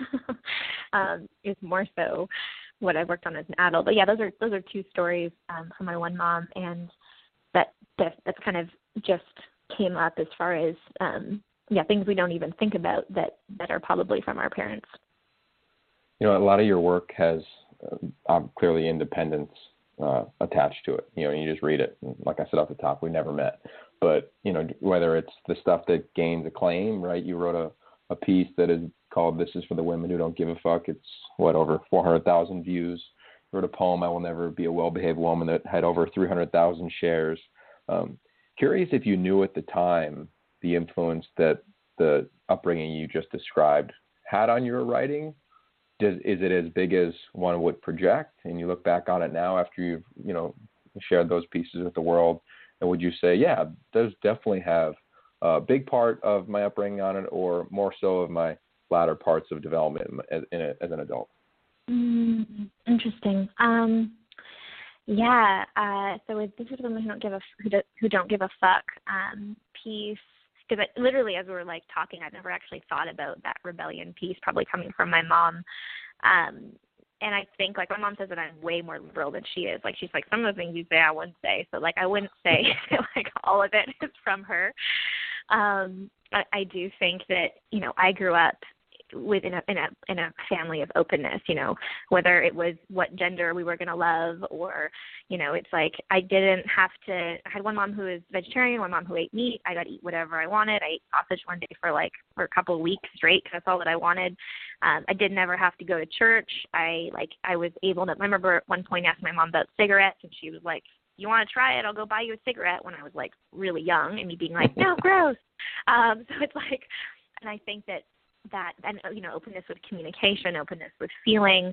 Is more so what I've worked on as an adult. But yeah, those are 2 stories from my one mom, and that's kind of just came up as far as things we don't even think about that are probably from our parents. You know, a lot of your work has clearly independence attached to it. You know, you just read it. Like I said off the top, we never met. But, you know, whether it's the stuff that gains acclaim, right? You wrote a piece that is called "This is for the Women Who Don't Give a Fuck." It's over 400,000 views. You wrote a poem, "I Will Never Be a Well-Behaved Woman," that had over 300,000 shares. Curious if you knew at the time the influence that the upbringing you just described had on your writing. Is it as big as one would project? And you look back on it now after you've, you know, shared those pieces with the world, and would you say, yeah, those definitely have a big part of my upbringing on it, or more so of my latter parts of development as an adult? Interesting. So with This Is Women Who Don't Give a Fuck piece, because literally as we were like talking, I've never actually thought about that rebellion piece, probably coming from my mom. And I think, like, my mom says that I'm way more liberal than she is. Like, she's like, some of the things you say I wouldn't say. So, like, I wouldn't say, like, all of it is from her. I do think that, you know, I grew up in a family of openness, you know, whether it was what gender we were going to love, or, you know, it's like I didn't have to. I had one mom who was vegetarian, one mom who ate meat. I got to eat whatever I wanted. I ate sausage one day for a couple of weeks straight because that's all that I wanted. I did never have to go to church. I was able to. I remember at one point asking my mom about cigarettes, and she was like, "You want to try it? I'll go buy you a cigarette." When I was like really young, and me being like, "No, gross." So it's like, and I think that, and, you know, openness with communication, openness with feeling.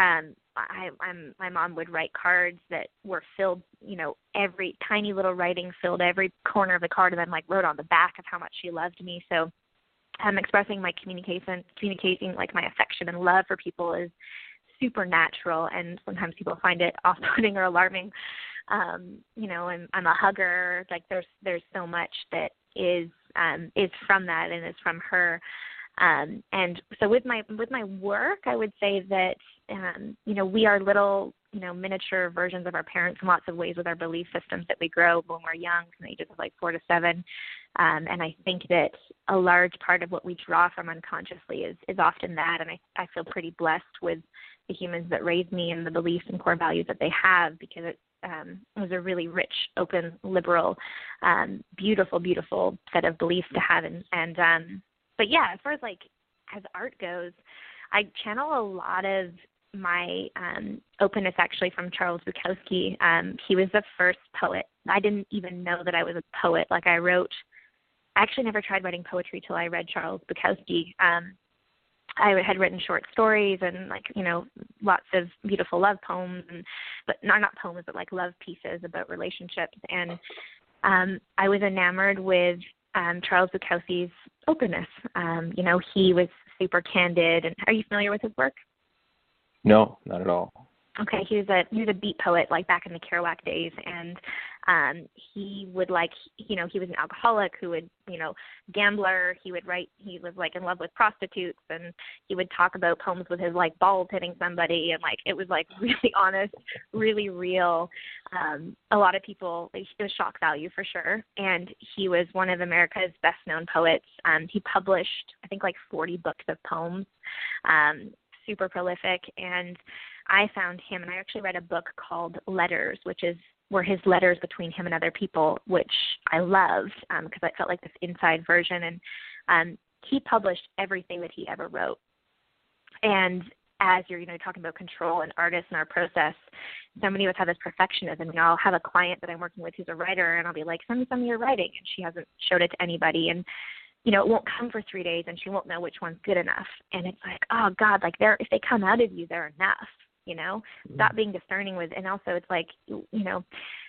My mom would write cards that were filled, you know, every tiny little writing filled every corner of the card, and then like wrote on the back of how much she loved me. So expressing my communicating like my affection and love for people is super natural, and sometimes people find it off-putting or alarming. You know, I'm a hugger. Like there's so much that is from that and is from her. And so with my work, I would say that, you know, we are little, you know, miniature versions of our parents in lots of ways with our belief systems that we grow when we're young, from the ages of like 4 to 7. And I think that a large part of what we draw from unconsciously is often that. And I feel pretty blessed with the humans that raised me and the beliefs and core values that they have, because it was a really rich, open, liberal, beautiful, beautiful set of beliefs to have. But yeah, as far as like as art goes, I channel a lot of my openness actually from Charles Bukowski. He was the first poet. I didn't even know that I was a poet. Like I actually never tried writing poetry till I read Charles Bukowski. I had written short stories and, like, you know, lots of beautiful love poems, but not poems, but like love pieces about relationships. And I was enamored with Charles Bukowski's openness. You know, he was super candid. And are you familiar with his work? No, not at all. Okay, he was a beat poet, like back in the Kerouac days, and he would, like, you know, he was an alcoholic who would, you know, gambler. He would write. He was like in love with prostitutes, and he would talk about poems with his like balls hitting somebody, and like it was like really honest, really real. A lot of people, it was shock value for sure, and he was one of America's best known poets. He published, I think, like 40 books of poems. Super prolific, and I found him, and I actually read a book called Letters, which were his letters between him and other people, which I loved because I felt like this inside version, and he published everything that he ever wrote. And as you're, you know, talking about control and artists and our process, so many of us have this perfectionism. You know, I'll have a client that I'm working with who's a writer, and I'll be like, send me some of your writing, and she hasn't showed it to anybody, and you know, it won't come for 3 days, and she won't know which one's good enough. And it's like, oh God, like if they come out of you, they're enough, you know. Stop being discerning with, and also it's like, you know,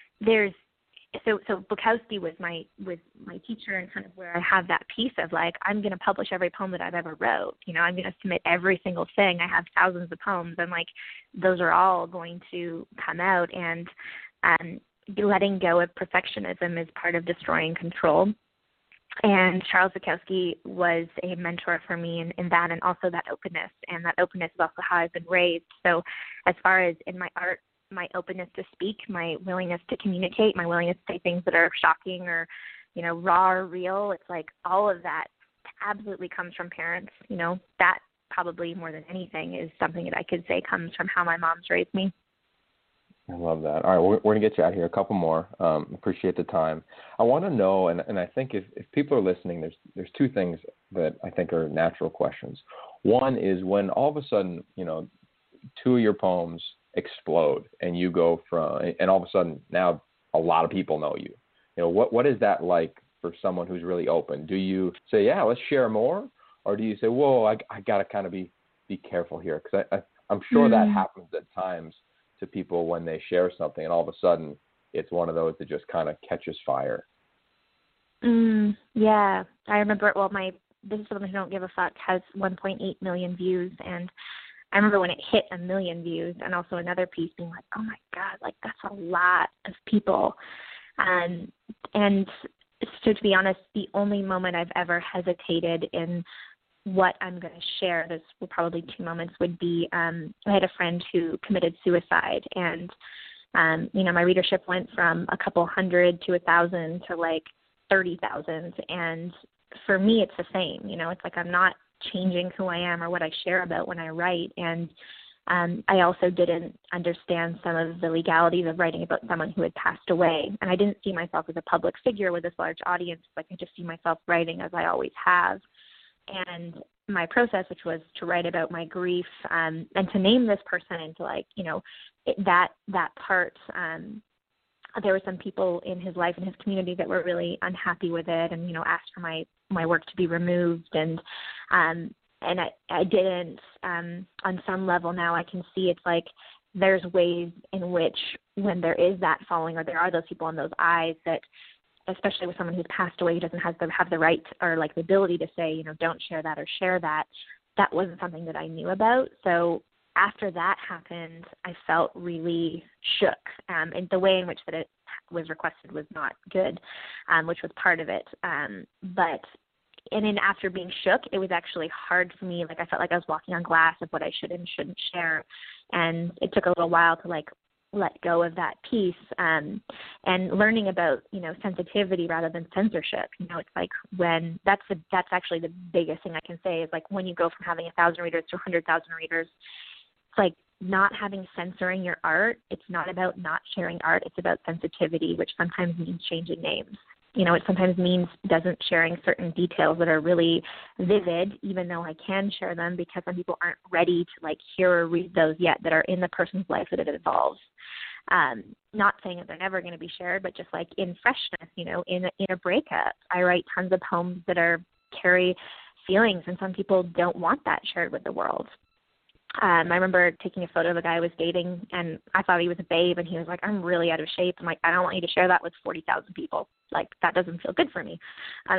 so Bukowski was my teacher, and kind of where I have that piece of like, I'm going to publish every poem that I've ever wrote. You know, I'm going to submit every single thing. I have thousands of poems, and like those are all going to come out. And letting go of perfectionism is part of destroying control. And Charles Bukowski was a mentor for me in that, and also that openness. And that openness is also how I've been raised. So as far as in my art, my openness to speak, my willingness to communicate, my willingness to say things that are shocking or, you know, raw or real, it's like all of that absolutely comes from parents. You know, that probably more than anything is something that I could say comes from how my mom's raised me. I love that. All right, we're going to get you out here. A couple more. Appreciate the time. I want to know, and I think if people are listening, there's two things that I think are natural questions. One is when all of a sudden, you know, 2 of your poems explode, and you go and all of a sudden now a lot of people know you. You know, what is that like for someone who's really open? Do you say, yeah, let's share more, or do you say, whoa, I got to kind of be careful here, because I'm sure that happens at times to people when they share something, and all of a sudden it's one of those that just kind of catches fire. Yeah, I remember. Well, This Is Women Who Don't Give a Fuck has 1.8 million views, and I remember when it hit 1 million views, and also another piece being like, oh my God, like that's a lot of people. And so to be honest, the only moment I've ever hesitated in what I'm going to share, this were probably 2 moments, would be I had a friend who committed suicide, and my readership went from a couple hundred to 1,000 to like 30,000. And for me, it's the same. It's like I'm not changing who I am or what I share about when I write. And I also didn't understand some of the legalities of writing about someone who had passed away. And I didn't see myself as a public figure with this large audience. Like I just see myself writing as I always have. And my process, which was to write about my grief and to name this person and to that part, there were some people in his life and his community that were really unhappy with it and, asked for my work to be removed. And I didn't, on some level now I can see it's like there's ways in which when there is that following or there are those people in those eyes that, especially with someone who's passed away who doesn't have the right or like the ability to say, don't share that or share that, that wasn't something that I knew about. So after that happened, I felt really shook. And the way in which that it was requested was not good, which was part of it. But then after being shook, it was actually hard for me. Like I felt like I was walking on glass of what I should and shouldn't share. And it took a little while to let go of that piece and learning about, sensitivity rather than censorship. It's like when that's actually the biggest thing I can say is like when you go from having 1,000 readers to 100,000 readers, it's like not censoring your art. It's not about not sharing art. It's about sensitivity, which sometimes means changing names. It sometimes means doesn't sharing certain details that are really vivid, even though I can share them because some people aren't ready to hear or read those yet that are in the person's life that it involves. Not saying that they're never going to be shared, but just in freshness, in a breakup, I write tons of poems that carry feelings, and some people don't want that shared with the world. I remember taking a photo of a guy I was dating, and I thought he was a babe, and he was like, I'm really out of shape. I'm like, I don't want you to share that with 40,000 people. That doesn't feel good for me. I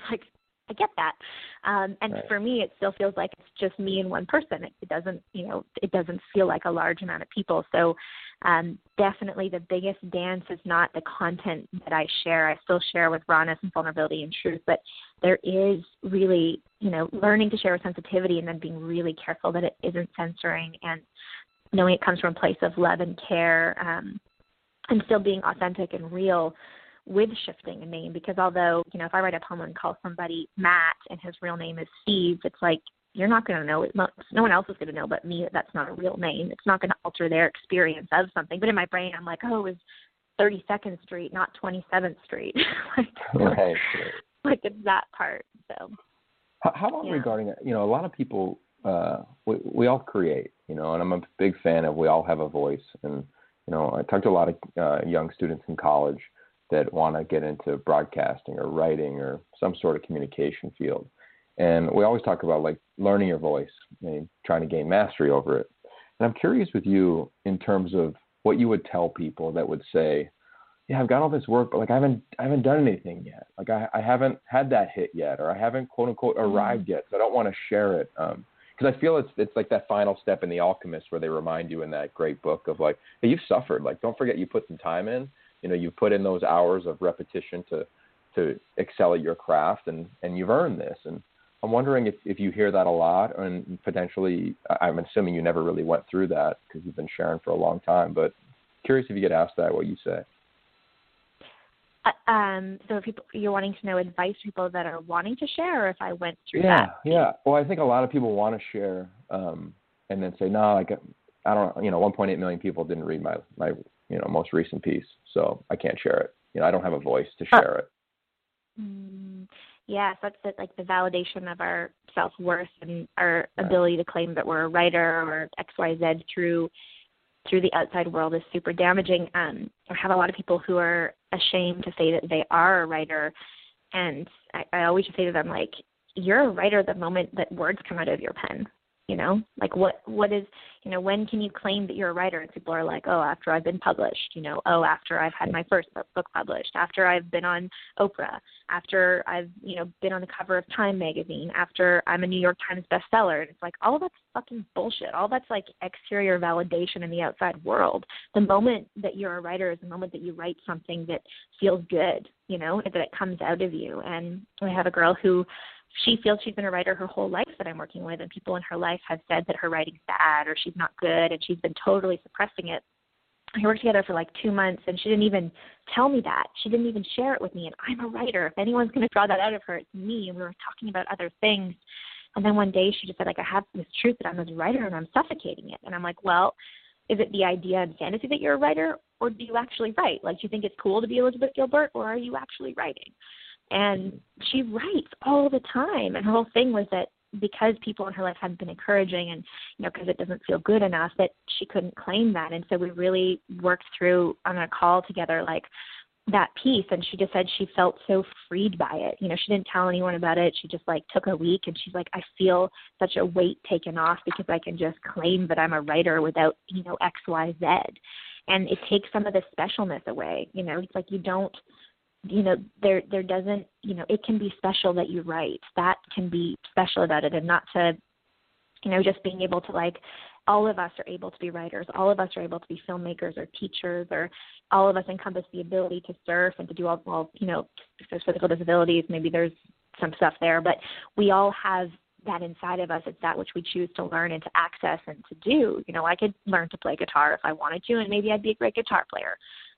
I get that. And right. For me, it still feels like it's just me and one person. It doesn't, it doesn't feel like a large amount of people. So definitely the biggest dance is not the content that I share. I still share with rawness and vulnerability and truth, but there is really, learning to share with sensitivity and then being really careful that it isn't censoring and knowing it comes from a place of love and care and still being authentic and real with shifting a name. Because although, if I write a poem and call somebody Matt and his real name is Steve, it's like, you're not going to know. No one else is going to know but me that that's not a real name. It's not going to alter their experience of something. But in my brain, I'm like, oh, it was 32nd Street, not 27th Street. Right. It's that part. So. How about regarding that? A lot of people, we all create, and I'm a big fan of we all have a voice. And, I talk to a lot of young students in college that want to get into broadcasting or writing or some sort of communication field. And we always talk about learning your voice and trying to gain mastery over it. And I'm curious with you in terms of what you would tell people that would say, yeah, I've got all this work, but I haven't done anything yet. I haven't had that hit yet, or I haven't quote unquote arrived yet. So I don't want to share it. Because I feel it's like that final step in The Alchemist where they remind you in that great book of hey, you've suffered. Don't forget you put some time in. You put in those hours of repetition to excel at your craft, and you've earned this. And I'm wondering if you hear that a lot, and potentially, I'm assuming you never really went through that because you've been sharing for a long time, but curious if you get asked that, what you say. So if you're wanting to know advice for people that are wanting to share, or if I went through that? Yeah. Well, I think a lot of people want to share and then say, no, I don't, 1.8 million people didn't read my most recent piece, so I can't share it. I don't have a voice to share it. Yes, that's it, the validation of our self-worth and our ability to claim that we're a writer or XYZ through the outside world is super damaging. I have a lot of people who are ashamed to say that they are a writer, and I always say to them, you're a writer the moment that words come out of your pen. You know, like what is, you know, when can you claim that you're a writer? And people are like, oh, after I've been published, you know, oh, after I've had my first book published, after I've been on Oprah, after I've, you know, been on the cover of Time magazine, after I'm a New York Times bestseller. And it's like, all that's fucking bullshit. All that's like exterior validation in the outside world. The moment that you're a writer is the moment that you write something that feels good, you know, that it comes out of you. And I have a girl who, she feels she's been a writer her whole life that I'm working with, and people in her life have said that her writing's bad or she's not good, and she's been totally suppressing it. We worked together for like 2 months, and she didn't even tell me that. She didn't even share it with me, and I'm a writer. If anyone's going to draw that out of her, it's me, and we were talking about other things. And then one day she just said, like, I have this truth that I'm a writer, and I'm suffocating it. And I'm like, well, is it the idea and fantasy that you're a writer, or do you actually write? Like, do you think it's cool to be Elizabeth Gilbert, or are you actually writing? And she writes all the time. And her whole thing was that because people in her life hadn't been encouraging and, you know, because it doesn't feel good enough, that she couldn't claim that. And so we really worked through on a call together, like, that piece. And she just said she felt so freed by it. You know, she didn't tell anyone about it. She just, like, took a week, and she's like, I feel such a weight taken off because I can just claim that I'm a writer without, you know, X, Y, Z. And it takes some of the specialness away. You know, it's like you don't, you know, there doesn't, you know, it can be special that you write. That can be special about it, and not to, you know, just being able to, like, all of us are able to be writers. All of us are able to be filmmakers or teachers, or all of us encompass the ability to surf and to do all, you know, if there's physical disabilities, maybe there's some stuff there, but we all have that inside of us. It's that which we choose to learn and to access and to do. You know, I could learn to play guitar if I wanted to, and maybe I'd be a great guitar player.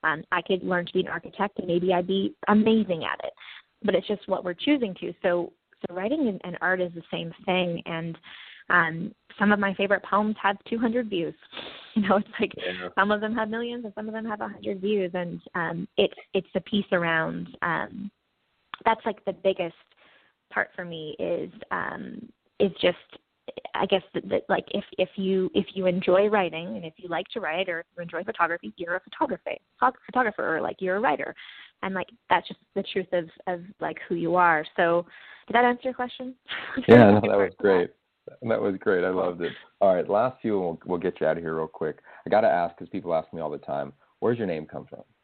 I could learn to be an architect, and maybe I'd be amazing at it. But it's just what we're choosing to. So writing and art is the same thing. And some of my favorite poems have 200 views. You know, it's like some of them have millions and some of them have 100 views. And it's the piece around that's like the biggest part for me is just, I guess that like if you enjoy writing, and if you like to write, or if you enjoy photography, you're a photographer, or like you're a writer, and like that's just the truth of like who you are. So did that answer your question? Yeah, no, that was great. That was great. I loved it. All right, last few, and we'll get you out of here real quick. I got to ask, because people ask me all the time, where's your name come from?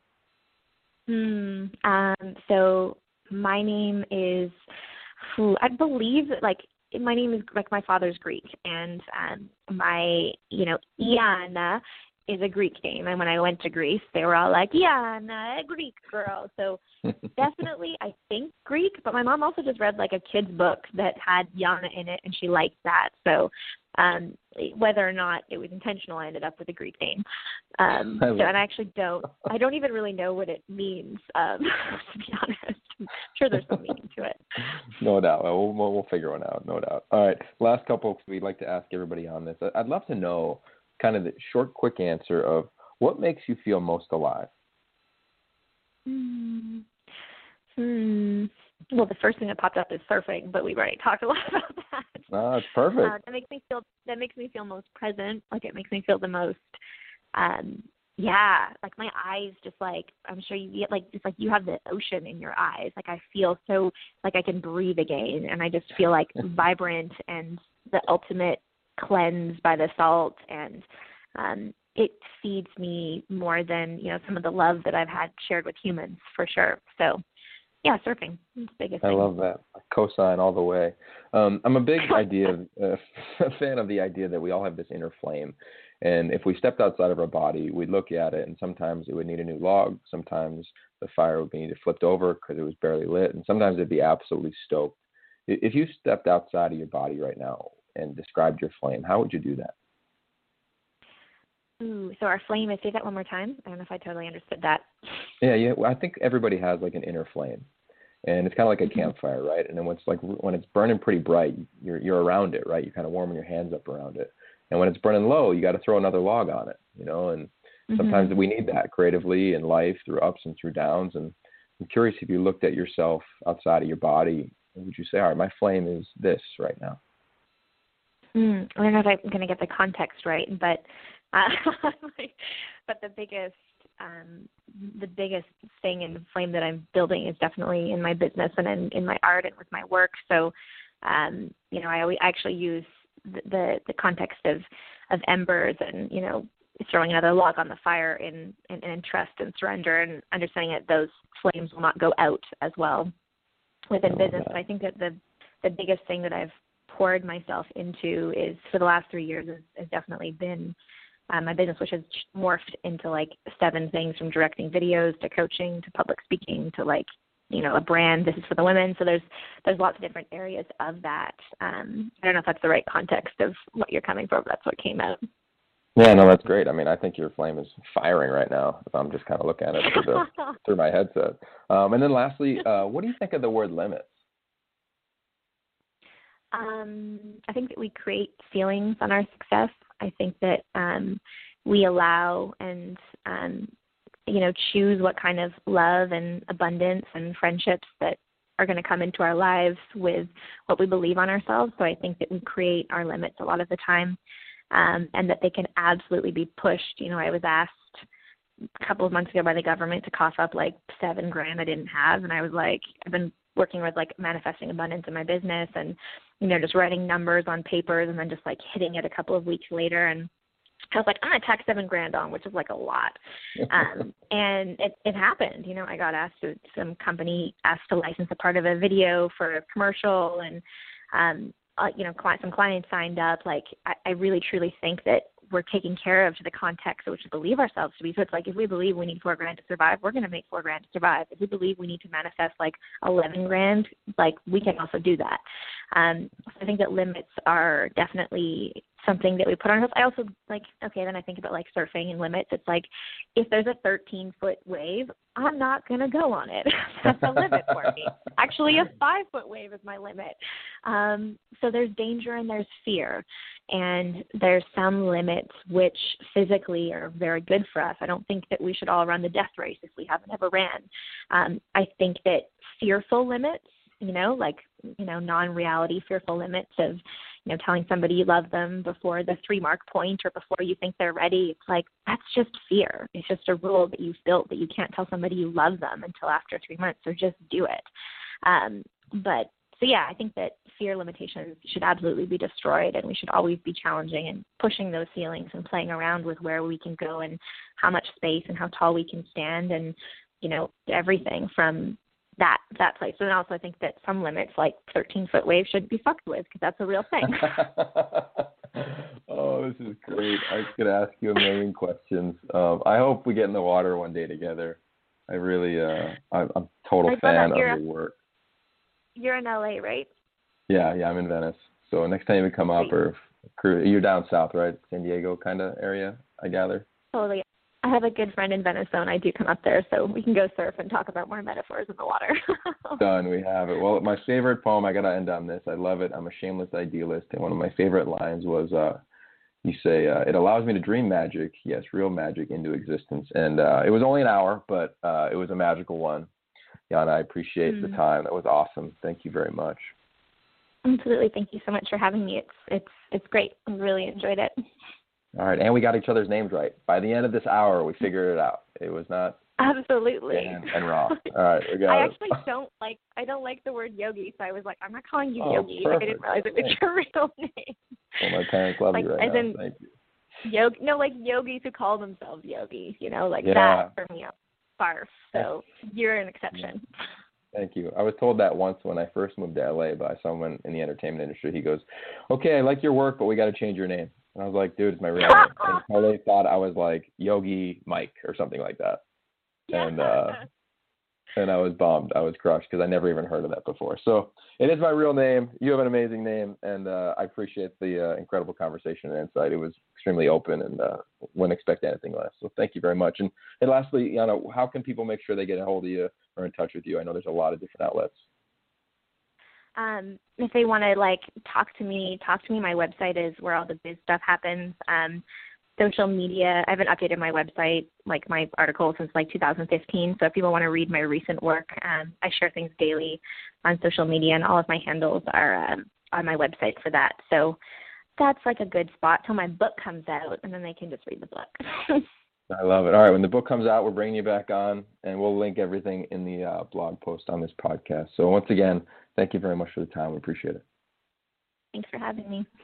So my name is, I believe that, like, my name is, like, my father's Greek, and my, you know, Iana is a Greek name. And when I went to Greece, they were all like, Iana, a Greek girl. So definitely, I think Greek, but my mom also just read, like, a kid's book that had Iana in it, and she liked that. So whether or not it was intentional, I ended up with a Greek name. And I actually I don't even really know what it means, to be honest. I'm sure there's some meaning to it. No doubt. We'll figure one out, no doubt. All right, last couple we'd like to ask everybody on this. I'd love to know kind of the short, quick answer of what makes you feel most alive? Well, the first thing that popped up is surfing, but we've already talked a lot about that. Oh, that's perfect. That makes me feel most present. Like, it makes me feel the most, like my eyes just, like, I'm sure you get, like, it's like you have the ocean in your eyes. Like, I feel so, like, I can breathe again, and I just feel, like, vibrant and the ultimate cleanse by the salt, and it feeds me more than, you know, some of the love that I've had shared with humans, for sure. So, yeah, surfing is the biggest thing. I love that. Cosign all the way. I'm a big fan of the idea that we all have this inner flame. And if we stepped outside of our body, we'd look at it, and sometimes it would need a new log. Sometimes the fire would be either flipped over because it was barely lit, and sometimes it'd be absolutely stoked. If you stepped outside of your body right now and described your flame, how would you do that? Ooh, so our flame is, say that one more time. I don't know if I totally understood that. Yeah. I think everybody has like an inner flame, and it's kind of like a campfire, right? And then when it's burning pretty bright, you're around it, right? You're kind of warming your hands up around it. And when it's burning low, you got to throw another log on it, you know. And sometimes we need that creatively in life, through ups and through downs. And I'm curious, if you looked at yourself outside of your body, would you say, all right, my flame is this right now? I don't know if I'm going to get the context right, but but the biggest thing in the flame that I'm building is definitely in my business and in my art and with my work. So, you know, I actually use the context of embers and, throwing another log on the fire in trust and surrender, and understanding that those flames will not go out as well within business. But I think that the biggest thing that I've poured myself into is, for the last 3 years, has definitely been my business, which has morphed into like 7 things, from directing videos to coaching to public speaking to like, a brand. This is for the women. So there's lots of different areas of that. I don't know if that's the right context of what you're coming from. That's what came out. Yeah, no, that's great. I mean, I think your flame is firing right now, if I'm just kind of looking at it through my headset. And then lastly, what do you think of the word limits? I think that we create ceilings on our success. I think that we allow and choose what kind of love and abundance and friendships that are going to come into our lives with what we believe on ourselves. So I think that we create our limits a lot of the time, and that they can absolutely be pushed. I was asked a couple of months ago by the government to cough up like $7,000 I didn't have. And I was like, I've been working with like manifesting abundance in my business and, just writing numbers on papers and then just like hitting it a couple of weeks later. And I was like, I'm going to tack $7,000 on, which is like a lot. And it happened. I got asked some company asked to license a part of a video for a commercial, and, some clients signed up. Like, I really, truly think that we're taking care of to the context of which we believe ourselves to be. So it's like, if we believe we need $4,000 to survive, we're going to make $4,000 to survive. If we believe we need to manifest like $11,000, like we can also do that. So I think that limits are definitely something that we put on ourselves. I also then I think about like surfing and limits. It's like, if there's a 13-foot wave, I'm not going to go on it. That's a limit for me. Actually, a 5-foot wave is my limit. So there's danger and there's fear. And there's some limits which physically are very good for us. I don't think that we should all run the death race if we haven't ever ran. I think that fearful limits, non-reality fearful limits of, telling somebody you love them before the 3-mark point or before you think they're ready. It's like, that's just fear. It's just a rule that you've built that you can't tell somebody you love them until after 3 months, so just do it. So yeah, I think that fear limitations should absolutely be destroyed, and we should always be challenging and pushing those ceilings and playing around with where we can go and how much space and how tall we can stand, and, everything from that place. And also I think that some limits, like 13-foot waves, should be fucked with, because that's a real thing. Oh, this is great. I could ask you a million questions. I hope we get in the water one day together. I really, I'm a total fan of your work. You're in LA, right? Yeah, I'm in Venice. So next time you come up, or you're down south, right? San Diego kind of area, I gather. Totally. I have a good friend in Venice, and I do come up there, so we can go surf and talk about more metaphors in the water. Done. We have it. Well, my favorite poem, I got to end on this. I love it. I'm a shameless idealist. And one of my favorite lines was, you say, it allows me to dream magic, yes, real magic, into existence. And it was only an hour, but it was a magical one. Yana, I appreciate the time. That was awesome. Thank you very much. Absolutely. Thank you so much for having me. It's great. I really enjoyed it. All right. And we got each other's names right. By the end of this hour, we figured it out. It was not absolutely Dan and Ross. All right. We got I actually don't like the word yogi, so I was like, I'm not calling you Yogi. Perfect. Like, I didn't realize it was your real name. Well, my parents love you right now. Thank you. Like yogis who call themselves yogis, that for me, barf. So you're an exception. Thank you. I was told that once when I first moved to LA by someone in the entertainment industry. He goes, okay, I like your work, but we got to change your name. And I was like, dude, it's my real name. And he totally thought I was like Yogi Mike or something like that. And I was bummed. I was crushed because I never even heard of that before. So it is my real name. You have an amazing name, and I appreciate the incredible conversation and insight. It was extremely open, and wouldn't expect anything less. So thank you very much. And lastly, Yana, how can people make sure they get a hold of you or in touch with you? I know there's a lot of different outlets. If they want to talk to me. My website is where all the biz stuff happens. Social media, I haven't updated my website, my articles, since 2015. So if people want to read my recent work, I share things daily on social media, and all of my handles are on my website for that. So that's a good spot till my book comes out, and then they can just read the book. I love it. All right, when the book comes out, we're bringing you back on, and we'll link everything in the blog post on this podcast. So once again, thank you very much for the time. We appreciate it. Thanks for having me.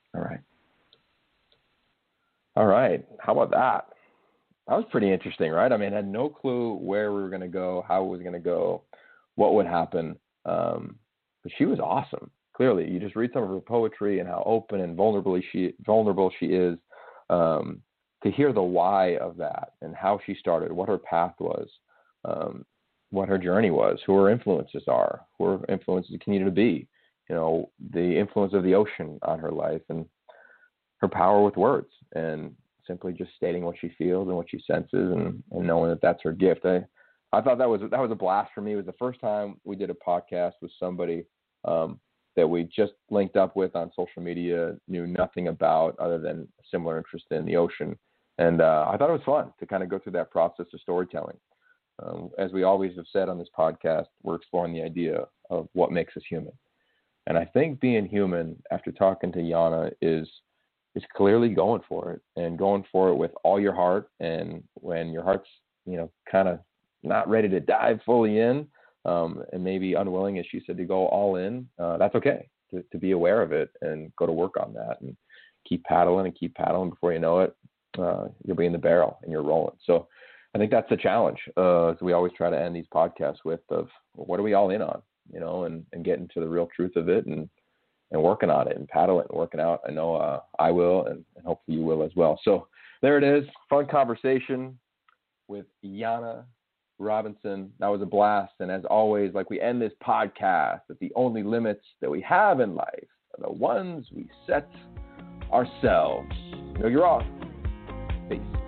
All right. How about that? That was pretty interesting, right? I mean, I had no clue where we were going to go, how it was going to go, what would happen. But she was awesome. Clearly, you just read some of her poetry and how open and vulnerable she is. To hear the why of that and how she started, what her path was, what her journey was, who her influences are, who her influences continue to be. You know, the influence of the ocean on her life and her power with words and simply just stating what she feels and what she senses and knowing that that's her gift. I thought that was a blast for me. It was the first time we did a podcast with somebody that we just linked up with on social media, knew nothing about other than a similar interest in the ocean. And I thought it was fun to kind of go through that process of storytelling. As we always have said on this podcast, we're exploring the idea of what makes us human. And I think being human, after talking to Yana, is clearly going for it and going for it with all your heart. And when your heart's, kind of not ready to dive fully in, and maybe unwilling, as she said, to go all in, that's okay. To be aware of it and go to work on that and keep paddling before you know it, you'll be in the barrel and you're rolling. So I think that's the challenge. As we always try to end these podcasts with of what are we all in on, and getting to the real truth of it and working on it and paddling and working out. I know I will, and hopefully you will as well. So there it is. Fun conversation with Yana Robinson. That was a blast. And as always, like we end this podcast, that the only limits that we have in life are the ones we set ourselves. You're off. Peace.